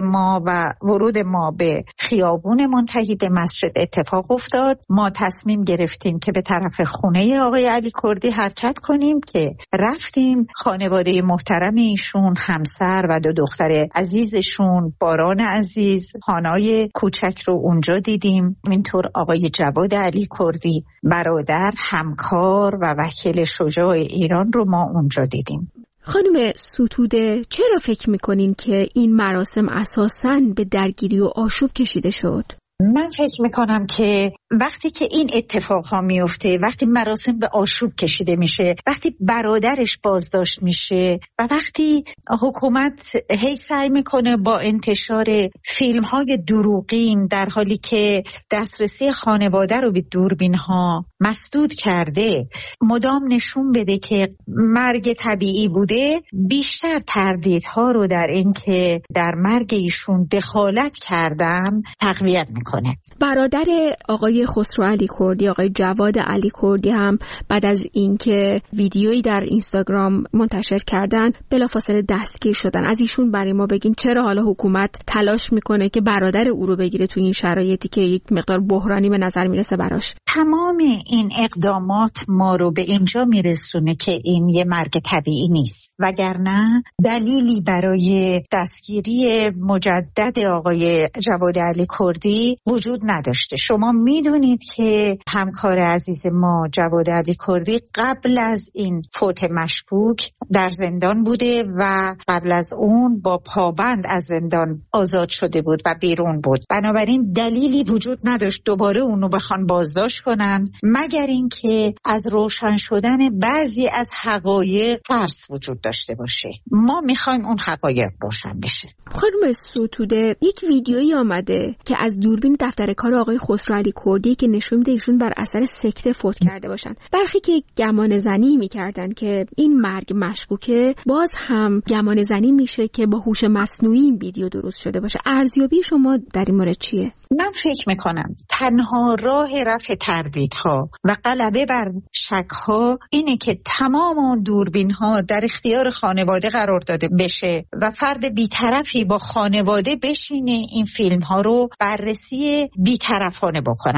ورود ما به خیابون منتهی به مسجد اتفاق افتاد. ما تصمیم گرفتیم که به طرف خونه آقای علی کردی حرکت کنیم که رفتیم. خانواده محترم ایشون، همسر و 2 دختر عزیزشون، باران عزیز، خانای کوچک رو اونجا دیدیم. اینطور آقای جواد علی کردی، برادر، همکار و وکیل شجاع ایران رو ما اونجا دیدیم. خانم ستوده، چرا فکر میکنین که این مراسم اساساً به درگیری و آشوب کشیده شد؟ من فکر میکنم که وقتی که این اتفاق ها میفته، وقتی مراسم به آشوب کشیده میشه، وقتی برادرش بازداشت میشه و وقتی حکومت هی سعی میکنه با انتشار فیلم های دروغین در حالی که دسترسی خانواده رو به دوربین ها مسدود کرده مدام نشون بده که مرگ طبیعی بوده، بیشتر تردیدها رو در این که در مرگ ایشون دخالت کردن تقویت میکنه. برادر آقای خسرو علی کردی، آقای جواد علی کردی هم بعد از اینکه ویدیویی در اینستاگرام منتشر کردن بلافاصله دستگیر شدن. از ایشون برای ما بگین چرا حالا حکومت تلاش میکنه که برادر او رو بگیره تو این شرایطی که یک مقدار بحرانی به نظر میرسه براش؟ تمام این اقدامات ما رو به اینجا میرسونه که این یه مرگ طبیعی نیست، وگرنه دلیلی برای دستگیری مجدد آقای جواد علی کردی وجود نداشته. شما میدونید که همکار عزیز ما جواد علی کردی قبل از این فوت مشکوک در زندان بوده و قبل از اون با پابند از زندان آزاد شده بود و بیرون بود. بنابراین دلیلی وجود نداشت دوباره اونو بخوان بازداشت کنن مگر اینکه از روشن شدن بعضی از حقایق ترس وجود داشته باشه. ما میخوایم اون حقایق روشن بشه. خانم ستوده، یک ویدیویی آمده که از دوربین دفتر کار آقای خسرو علی کردی که نشون میده ایشون بر اثر سکته فوت کرده باشن. برخی که گمان زنی میکردن که این مرگ مشکوکه، باز هم گمان زنی میشه که با هوش مصنوعی این ویدیو درست شده باشه. ارزیابی شما در این مورد چیه؟ من فکر میکنم تنها راه رفع تردیدها و غلبه بر شکها اینه که تمام اون دوربین‌ها در اختیار خانواده قرار داده بشه و فرد بی‌طرفی با خانواده بشینه این فیلم‌ها رو بررسی بی‌طرفانه بکنن.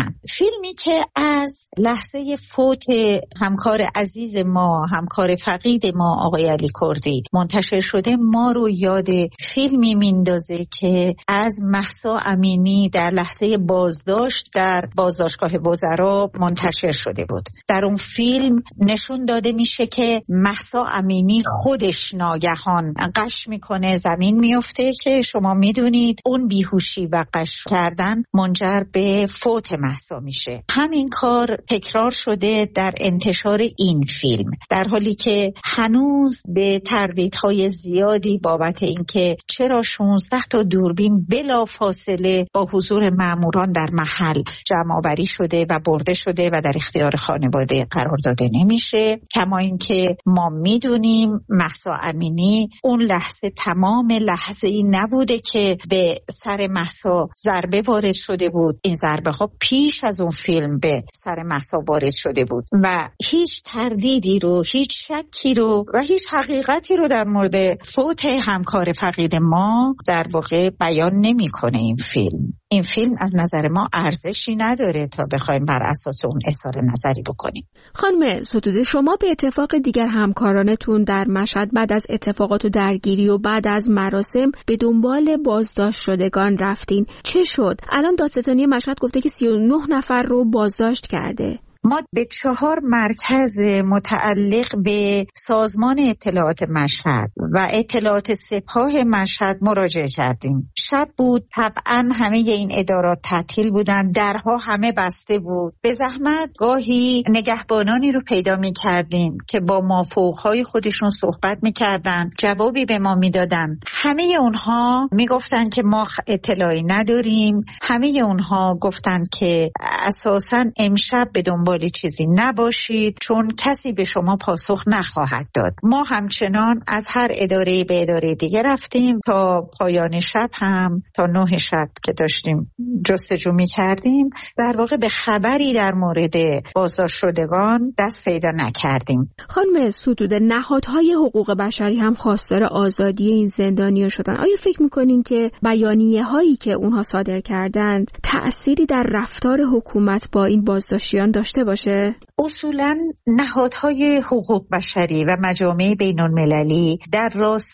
میکنن. فیلمی که از لحظه فوت همکار عزیز ما، همکار فقید ما آقای علی کردی منتشر شده، ما رو یاد فیلمی میندازه که از مهسا امینی در لحظه بازداشت در بازداشتگاه وزرا منتشر شده بود. در اون فیلم نشون داده میشه که مهسا امینی خودش ناگهان قش میکنه، زمین میفته که شما میدونید اون بیهوشی و قش کردن منجر به فوت مهسا میشه. همین کار تکرار شده در انتشار این فیلم، در حالی که هنوز به تردیدهای زیادی بابت اینکه چرا 16 تا دوربین بلا فاصله با حضور ماموران در محل جمع آوری شده و برده شده و در اختیار خانواده قرار داده نمیشه. کما اینکه ما میدونیم مهسا امینی اون لحظه تمام لحظه ای نبوده که به سر مهسا ضربه وارد شده بود. این ضربه ها پیش از اون فیلم به سر مهسا وارد شده بود و هیچ تردیدی رو، هیچ شکی رو و هیچ حقیقتی رو در مورد فوت همکار فقید ما در واقع بیان نمی‌کنه این فیلم. این فیلم از نظر ما ارزشی نداره تا بخوایم بر اساس اون اظهار نظری بکنیم. خانم ستوده، شما به اتفاق دیگر همکارانتون در مشهد بعد از اتفاقات و درگیری و بعد از مراسم به دنبال بازداشت شدگان رفتین. چه شد؟ الان دادستانی مشهد گفته که 39 نفر رو بازداشت کرده. ما به 4 مرکز متعلق به سازمان اطلاعات مشهد و اطلاعات سپاه مشهد مراجعه کردیم. شب بود، طبعا همه این ادارات تعطیل بودن، درها همه بسته بود. به زحمت گاهی نگهبانانی رو پیدا می کردیم که با مافوقهای خودشون صحبت می کردن، جوابی به ما می دادن. همه اونها می گفتن که ما اطلاعی نداریم. همه اونها گفتن که اساساً امشب به دنبال چیزی نباشید چون کسی به شما پاسخ نخواهد داد. ما همچنان از هر اداره به اداره دیگه رفتیم تا پایان شب هم تا 9 شب که داشتیم جستجو می کردیم در واقع به خبری در مورد بازداشت شدگان دست پیدا نکردیم. خانم ستوده، نهادهای حقوق بشری هم خواستار آزادی این زندانیان شدن. آیا فکر میکنین که بیانیه هایی که اونها صادر کردند تأثیری در رفتار حکومت با این بازداشتیان داشته باشه؟ اصولاً نهادهای حقوق بشری و مجامع بین‌المللی در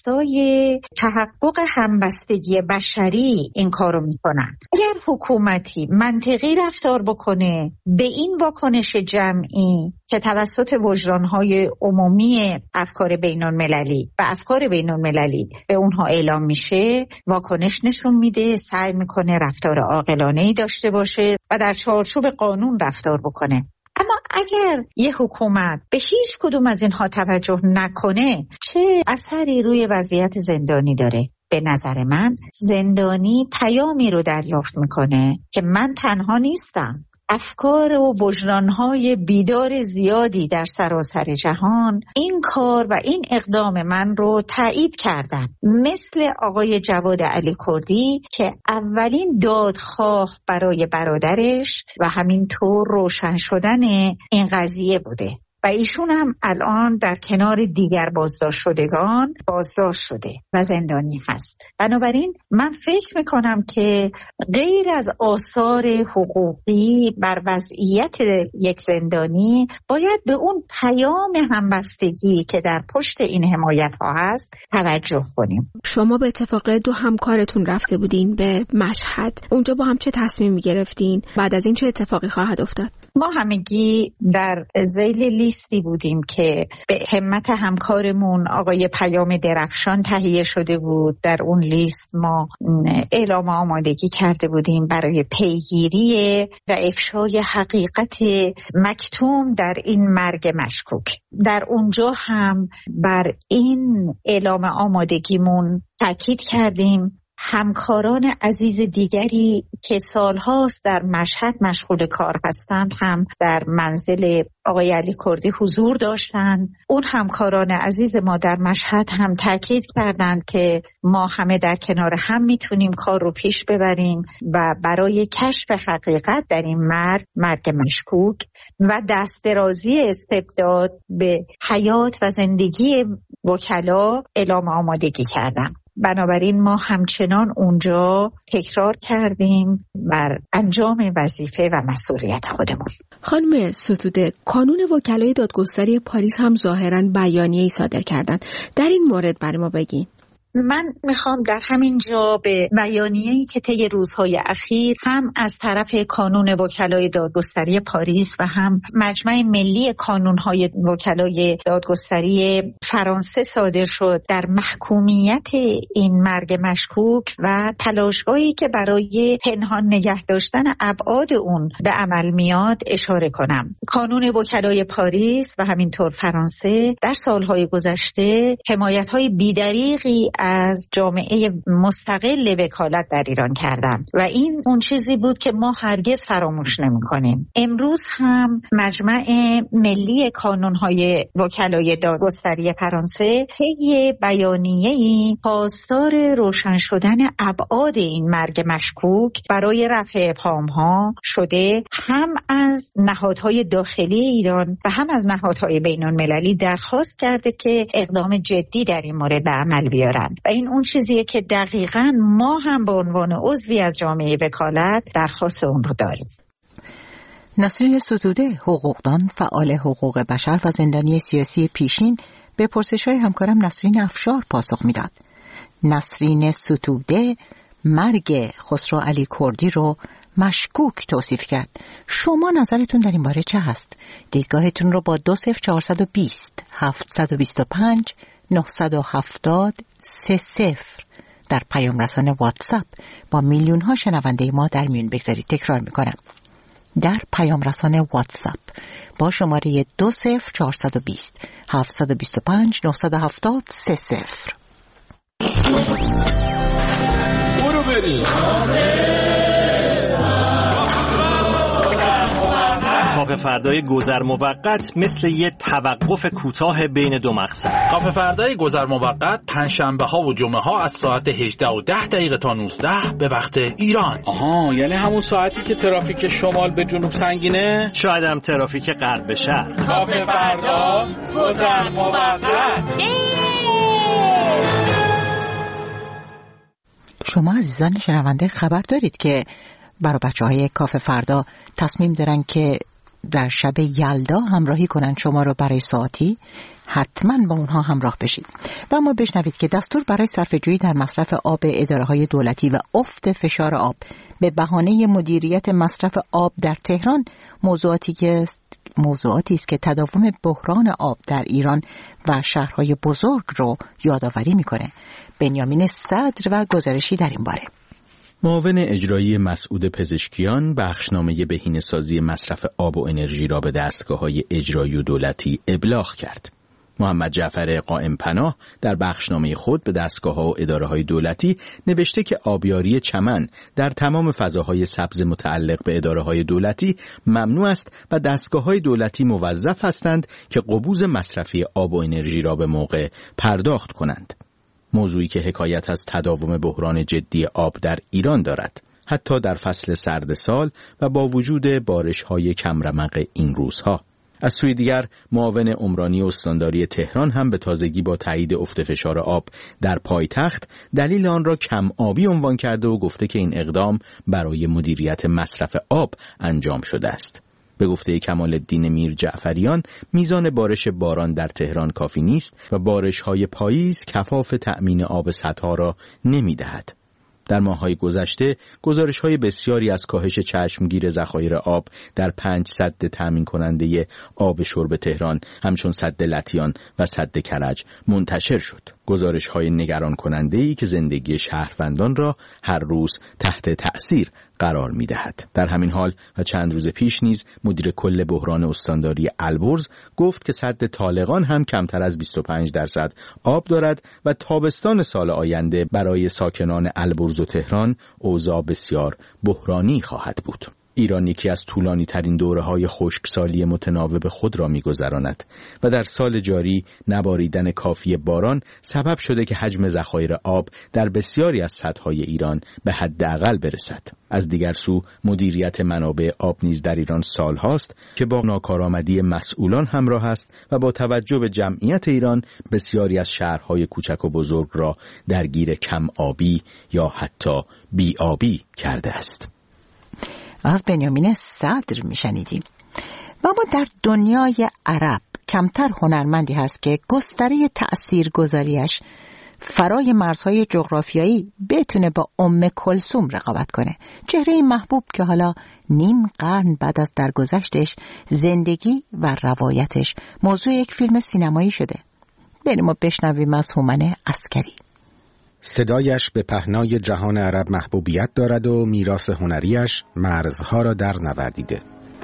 راستای تحقق همبستگی بشری این کارو میکنن. اگر حکومتی منطقی رفتار بکنه به این واکنش جمعی که توسط وجدانهای عمومی افکار بین‌المللی و افکار بین‌المللی به اونها اعلام میشه، واکنش نشون میده، سعی میکنه رفتار عاقلانه‌ای داشته باشه و در چارچوب قانون رفتار بکنه. اما اگر یه حکومت به هیچ کدوم از اینها توجه نکنه چه اثری روی وضعیت زندانی داره؟ به نظر من زندانی پیامی رو دریافت میکنه که من تنها نیستم. افکار و وجدانهای بیدار زیادی در سراسر جهان این کار و این اقدام من رو تایید کردن، مثل آقای جواد علی کردی که اولین دادخواه برای برادرش و همینطور روشن شدن این قضیه بوده و ایشون هم الان در کنار دیگر بازداشت شدگان بازداشت شده و زندانی هست. بنابراین من فکر میکنم که غیر از آثار حقوقی بر وضعیت یک زندانی باید به اون پیام همبستگی که در پشت این حمایت ها هست توجه کنیم. شما به اتفاق 2 همکارتون رفته بودین به مشهد، اونجا با هم چه تصمیمی گرفتین؟ بعد از این چه اتفاقی خواهد افتاد؟ ما همگی در ذیل لیستی بودیم که به همت همکارمون آقای پیام درفشان تهیه شده بود. در اون لیست ما اعلام آمادگی کرده بودیم برای پیگیری و افشای حقیقت مکتوم در این مرگ مشکوک. در اونجا هم بر این اعلام آمادگیمون تاکید کردیم. همکاران عزیز دیگری که سالهاست در مشهد مشغول کار هستند هم در منزل آقای علی کردی حضور داشتند. اون همکاران عزیز ما در مشهد هم تاکید کردند که ما همه در کنار هم میتونیم کار رو پیش ببریم و برای کشف حقیقت در این مرگ مشکوک و دست درازی استبداد به حیات و زندگی وکلا اعلام آمادگی کردم. بنابراین ما همچنان اونجا تکرار کردیم بر انجام وظیفه و مسئولیت خودمون. خانم ستوده، کانون وکلای دادگستری پاریس هم ظاهراً بیانیه‌ای صادر کردند. در این مورد برای ما بگین. من میخوام در همین جا به بیانیه‌ای که طی روزهای اخیر هم از طرف کانون وکلای دادگستری پاریس و هم مجمع ملی کانون‌های وکلای دادگستری فرانسه صادر شد در محکومیت این مرگ مشکوک و تلاش‌هایی که برای پنهان نگه داشتن ابعاد اون به عمل میاد اشاره کنم. کانون وکلای پاریس و همینطور فرانسه در سالهای گذشته حمایت‌های بی‌دریغی از جامعه مستقل وکالت در ایران کردن و این اون چیزی بود که ما هرگز فراموش نمی‌کنیم. امروز هم مجمع ملی کانون‌های وکلای دادگستری فرانسه طی بیانیه‌ای خواستار روشن شدن ابعاد این مرگ مشکوک برای رفع ابهام‌ها شده، هم از نهادهای داخلی ایران و هم از نهادهای بین‌المللی درخواست کرده که اقدام جدی در این مورد به عمل بیارن. و این اون چیزیه که دقیقاً ما هم به عنوان عضوی از جامعه وکالت درخواست اون رو داریم. نسرین ستوده، حقوقدان، فعال حقوق بشر و زندانی سیاسی پیشین، به پرسش‌های همکارم نسرین افشار پاسخ میداد. نسرین ستوده مرگ خسرو علی کردی رو مشکوک توصیف کرد. شما نظرتون در این باره چه هست؟ دیدگاهتون رو با 20420 725 970 30 در پیام رسانه واتساپ با میلیون ها شنونده ما در میون بگذارید. تکرار میکنم، در پیام رسانه واتساپ با شماره 20420 725 970 30. برو بریم. کافه فردای گذر موقت مثل یه توقف کوتاه بین دو مقصد. کافه فردای گذر موقت پنجشنبه ها و جمعه ها از ساعت 18:10 تا 19 به وقت ایران. آها، یعنی همون ساعتی که ترافیک شمال به جنوب سنگینه؟ شاید هم ترافیک غرب به شرق. کافه فردا گذر موقت. شما عزیزان شنونده خبر دارید که برای بچه‌های کافه فردا تصمیم دارن که در شب یلدا همراهی کنن شما رو برای ساعتی؟ حتما با اونها همراه بشید و اما بشنوید که دستور برای صرفه‌جویی در مصرف آب اداره‌های دولتی و افت فشار آب به بهانه مدیریت مصرف آب در تهران موضوعاتی است که تداوم بحران آب در ایران و شهرهای بزرگ رو یادآوری میکنه. بنیامین صدر و گزارشی در این باره. معاون اجرایی مسعود پزشکیان بخشنامه بهینه‌سازی مصرف آب و انرژی را به دستگاه‌های اجرایی و دولتی ابلاغ کرد. محمد جعفر قائم پناه در بخشنامه خود به دستگاه‌ها و اداره‌های دولتی نوشته که آبیاری چمن در تمام فضاهای سبز متعلق به اداره‌های دولتی ممنوع است و دستگاه‌های دولتی موظف هستند که قبوز مصرفی آب و انرژی را به موقع پرداخت کنند. موضوعی که حکایت از تداوم بحران جدی آب در ایران دارد، حتی در فصل سرد سال و با وجود بارش‌های کمرمق این روزها. از سوی دیگر معاون عمرانی استانداری تهران هم به تازگی با تایید افت فشار آب در پایتخت دلیل آن را کم آبی عنوان کرده و گفته که این اقدام برای مدیریت مصرف آب انجام شده است. به گفته کمال‌الدین میر جعفریان میزان بارش باران در تهران کافی نیست و بارش‌های پاییز کفاف تأمین آب سدها را نمی‌دهد. در ماه‌های گذشته گزارش‌های بسیاری از کاهش چشمگیر ذخایر آب در 5 سد تأمین کننده آب شرب تهران همچون سد لطیان و سد کرج منتشر شد. گزارش‌های نگران کننده‌ای که زندگی شهروندان را هر روز تحت تأثیر قرار می‌دهد. در همین حال و چند روز پیش نیز مدیر کل بحران استانداری البرز گفت که سد طالقان هم کمتر از 25% آب دارد و تابستان سال آینده برای ساکنان البرز و تهران اوضاع بسیار بحرانی خواهد بود. ایران یکی از طولانی ترین دوره‌های خشکسالی متناوب خود را می‌گذراند و در سال جاری نباریدن کافی باران سبب شده که حجم ذخایر آب در بسیاری از سدهای ایران به حداقل برسد. از دیگر سو مدیریت منابع آب نیز در ایران سالهاست که با ناکارآمدی مسئولان همراه است و با توجه به جمعیت ایران بسیاری از شهرهای کوچک و بزرگ را درگیر کم آبی یا حتی بی آبی کرده است. از بنیامین صدر میشنیدیم. و اما در دنیای عرب کمتر هنرمندی هست که گستره تأثیرگذاریش فرای مرزهای جغرافیایی بتونه با کلثوم رقابت کنه. چهره محبوب که حالا نیم قرن بعد از درگذشتش زندگی و روایتش موضوع یک فیلم سینمایی شده. بریم و بشنویم از هومن عسکری. صدایش به پهنای جهان عرب محبوبیت دارد و میراث هنریش مرزها را در نوردیده.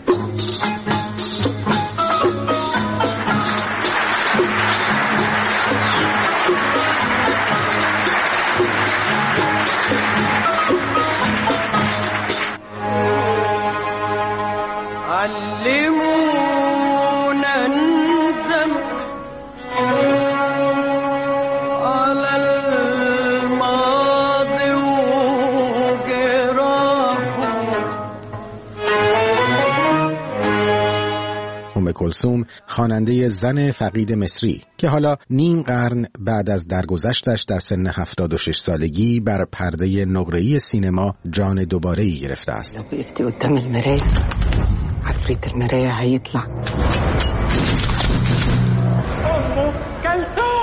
کلثوم خواننده زن فقید مصری که حالا نیم قرن بعد از درگذشتش در سن 76 سالگی بر پرده نقره‌ای سینما جان دوباره‌ای گرفته است. وقفتی قدام المراية عفريت المراية هيطلع. كلثوم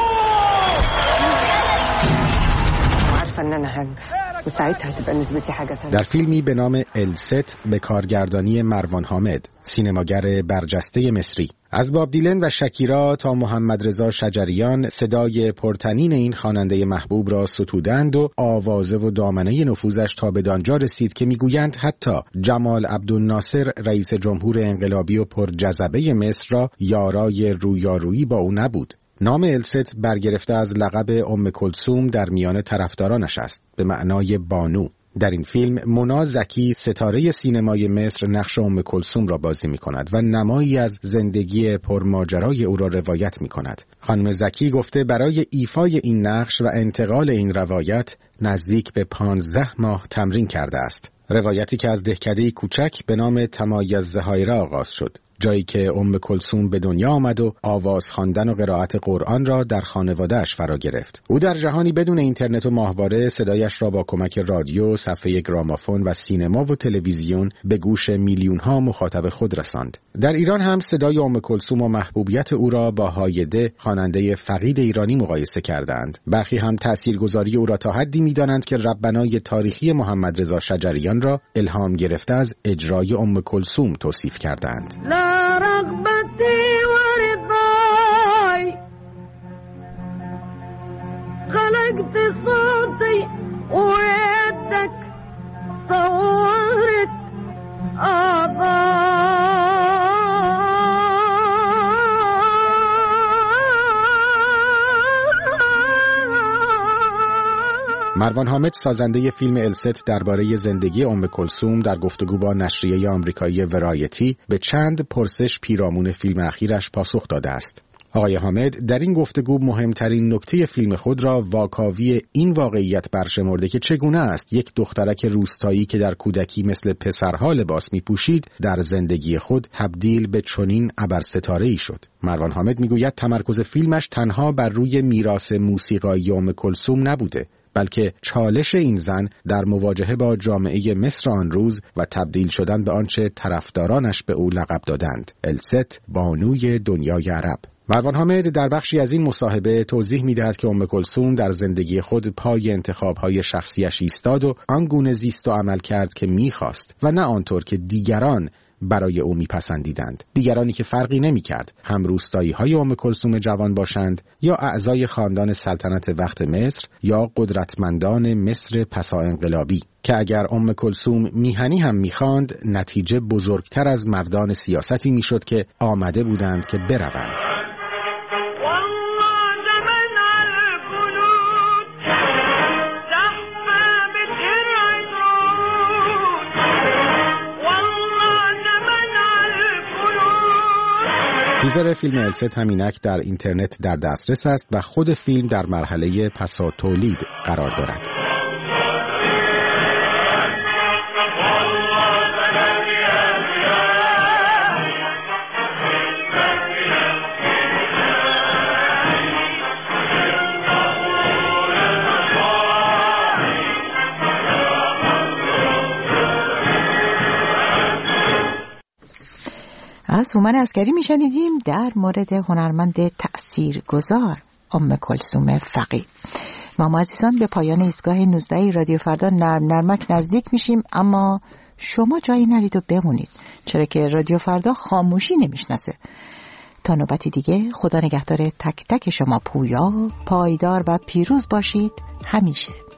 عارفة ان انا هنجح وساعتها هتبقى نسبتي حاجة تانية. در فیلمی به نام الست به کارگردانی مروان حامد، سینماگر برجسته مصری. از باب دیلن و شکیرا تا محمد رضا شجریان صدای پرتنین این خواننده محبوب را ستودند و آوازه و دامنه نفوذش تا بدانجا رسید که میگویند حتی جمال عبدالناصر رئیس جمهور انقلابی و پرجذبه مصر را یارای رویارویی با او نبود. نام الست برگرفته از لقب کلثوم در میان طرفدارانش است، به معنای بانو. در این فیلم مونا زکی ستاره سینمای مصر نقش کلثوم را بازی می کند و نمایی از زندگی پرماجرای او را روایت می کند. خانم زکی گفته برای ایفای این نقش و انتقال این روایت نزدیک به 15 ماه تمرین کرده است. روایتی که از دهکده کوچک به نام تمایز زهایره آغاز شد، جایی که کلثوم به دنیا آمد و آواز خواندن و قرائت قرآن را در خانواده‌اش فرا گرفت. او در جهانی بدون اینترنت و ماهواره صدایش را با کمک رادیو، صفحه گرامافون و سینما و تلویزیون به گوش میلیون‌ها مخاطب خود رساند. در ایران هم صدای کلثوم و محبوبیت او را با هایده، خواننده فقید ایرانی مقایسه کردند. برخی هم تاثیرگذاری او را تا حدی می‌دانند که ربنای تاریخی محمد رضا شجریان را الهام گرفته از اجرای کلثوم توصیف کردند. رغبتي ورضاي خلقت صوتي ويدك صورت مروان حامد سازنده فیلم الست درباره زندگی کلثوم در گفتگو با نشریه آمریکایی ورایتی به چند پرسش پیرامون فیلم اخیرش پاسخ داده است. آقای حامد در این گفتگو مهمترین نکته فیلم خود را واکاوی این واقعیت برشمرده که چگونه است یک دخترک روستایی که در کودکی مثل پسرها لباس می‌پوشید در زندگی خود تبدیل به چنین ابرستاره‌ای شد. مروان حامد میگوید تمرکز فیلمش تنها بر روی میراث موسیقایی کلثوم نبوده، بلکه چالش این زن در مواجهه با جامعه مصر آن روز و تبدیل شدن به آنچه طرفدارانش به او لقب دادند، الست بانوی دنیای عرب. مروان حامد در بخشی از این مصاحبه توضیح می‌دهد که کلثوم در زندگی خود پای انتخاب‌های شخصیش ایستاد و آنگونه زیست و عمل کرد که می‌خواست و نه آنطور که دیگران برای او میپسندیدند. دیگرانی که فرقی نمی‌کرد هم روستایی‌های کلثوم جوان باشند یا اعضای خاندان سلطنت وقت مصر یا قدرتمندان مصر پسا انقلابی، که اگر کلثوم میهنی هم می‌خواند نتیجه بزرگتر از مردان سیاستی میشد که آمده بودند که بروند. والله تیزر فیلم الست همینک در اینترنت در دسترس است و خود فیلم در مرحله پساتولید قرار دارد. از هومن عسکری میشنیدیم در مورد هنرمند تأثیرگذار ام کلثوم فقیه. ما عزیزان به پایان ایستگاه 19 رادیو فردا نرمک نزدیک میشیم، اما شما جایی نرید و بمونید، چرا که رادیو فردا خاموشی نمیشناسه. تا نوبتی دیگه، خدا نگهدار تک تک شما. پویا، پایدار و پیروز باشید همیشه.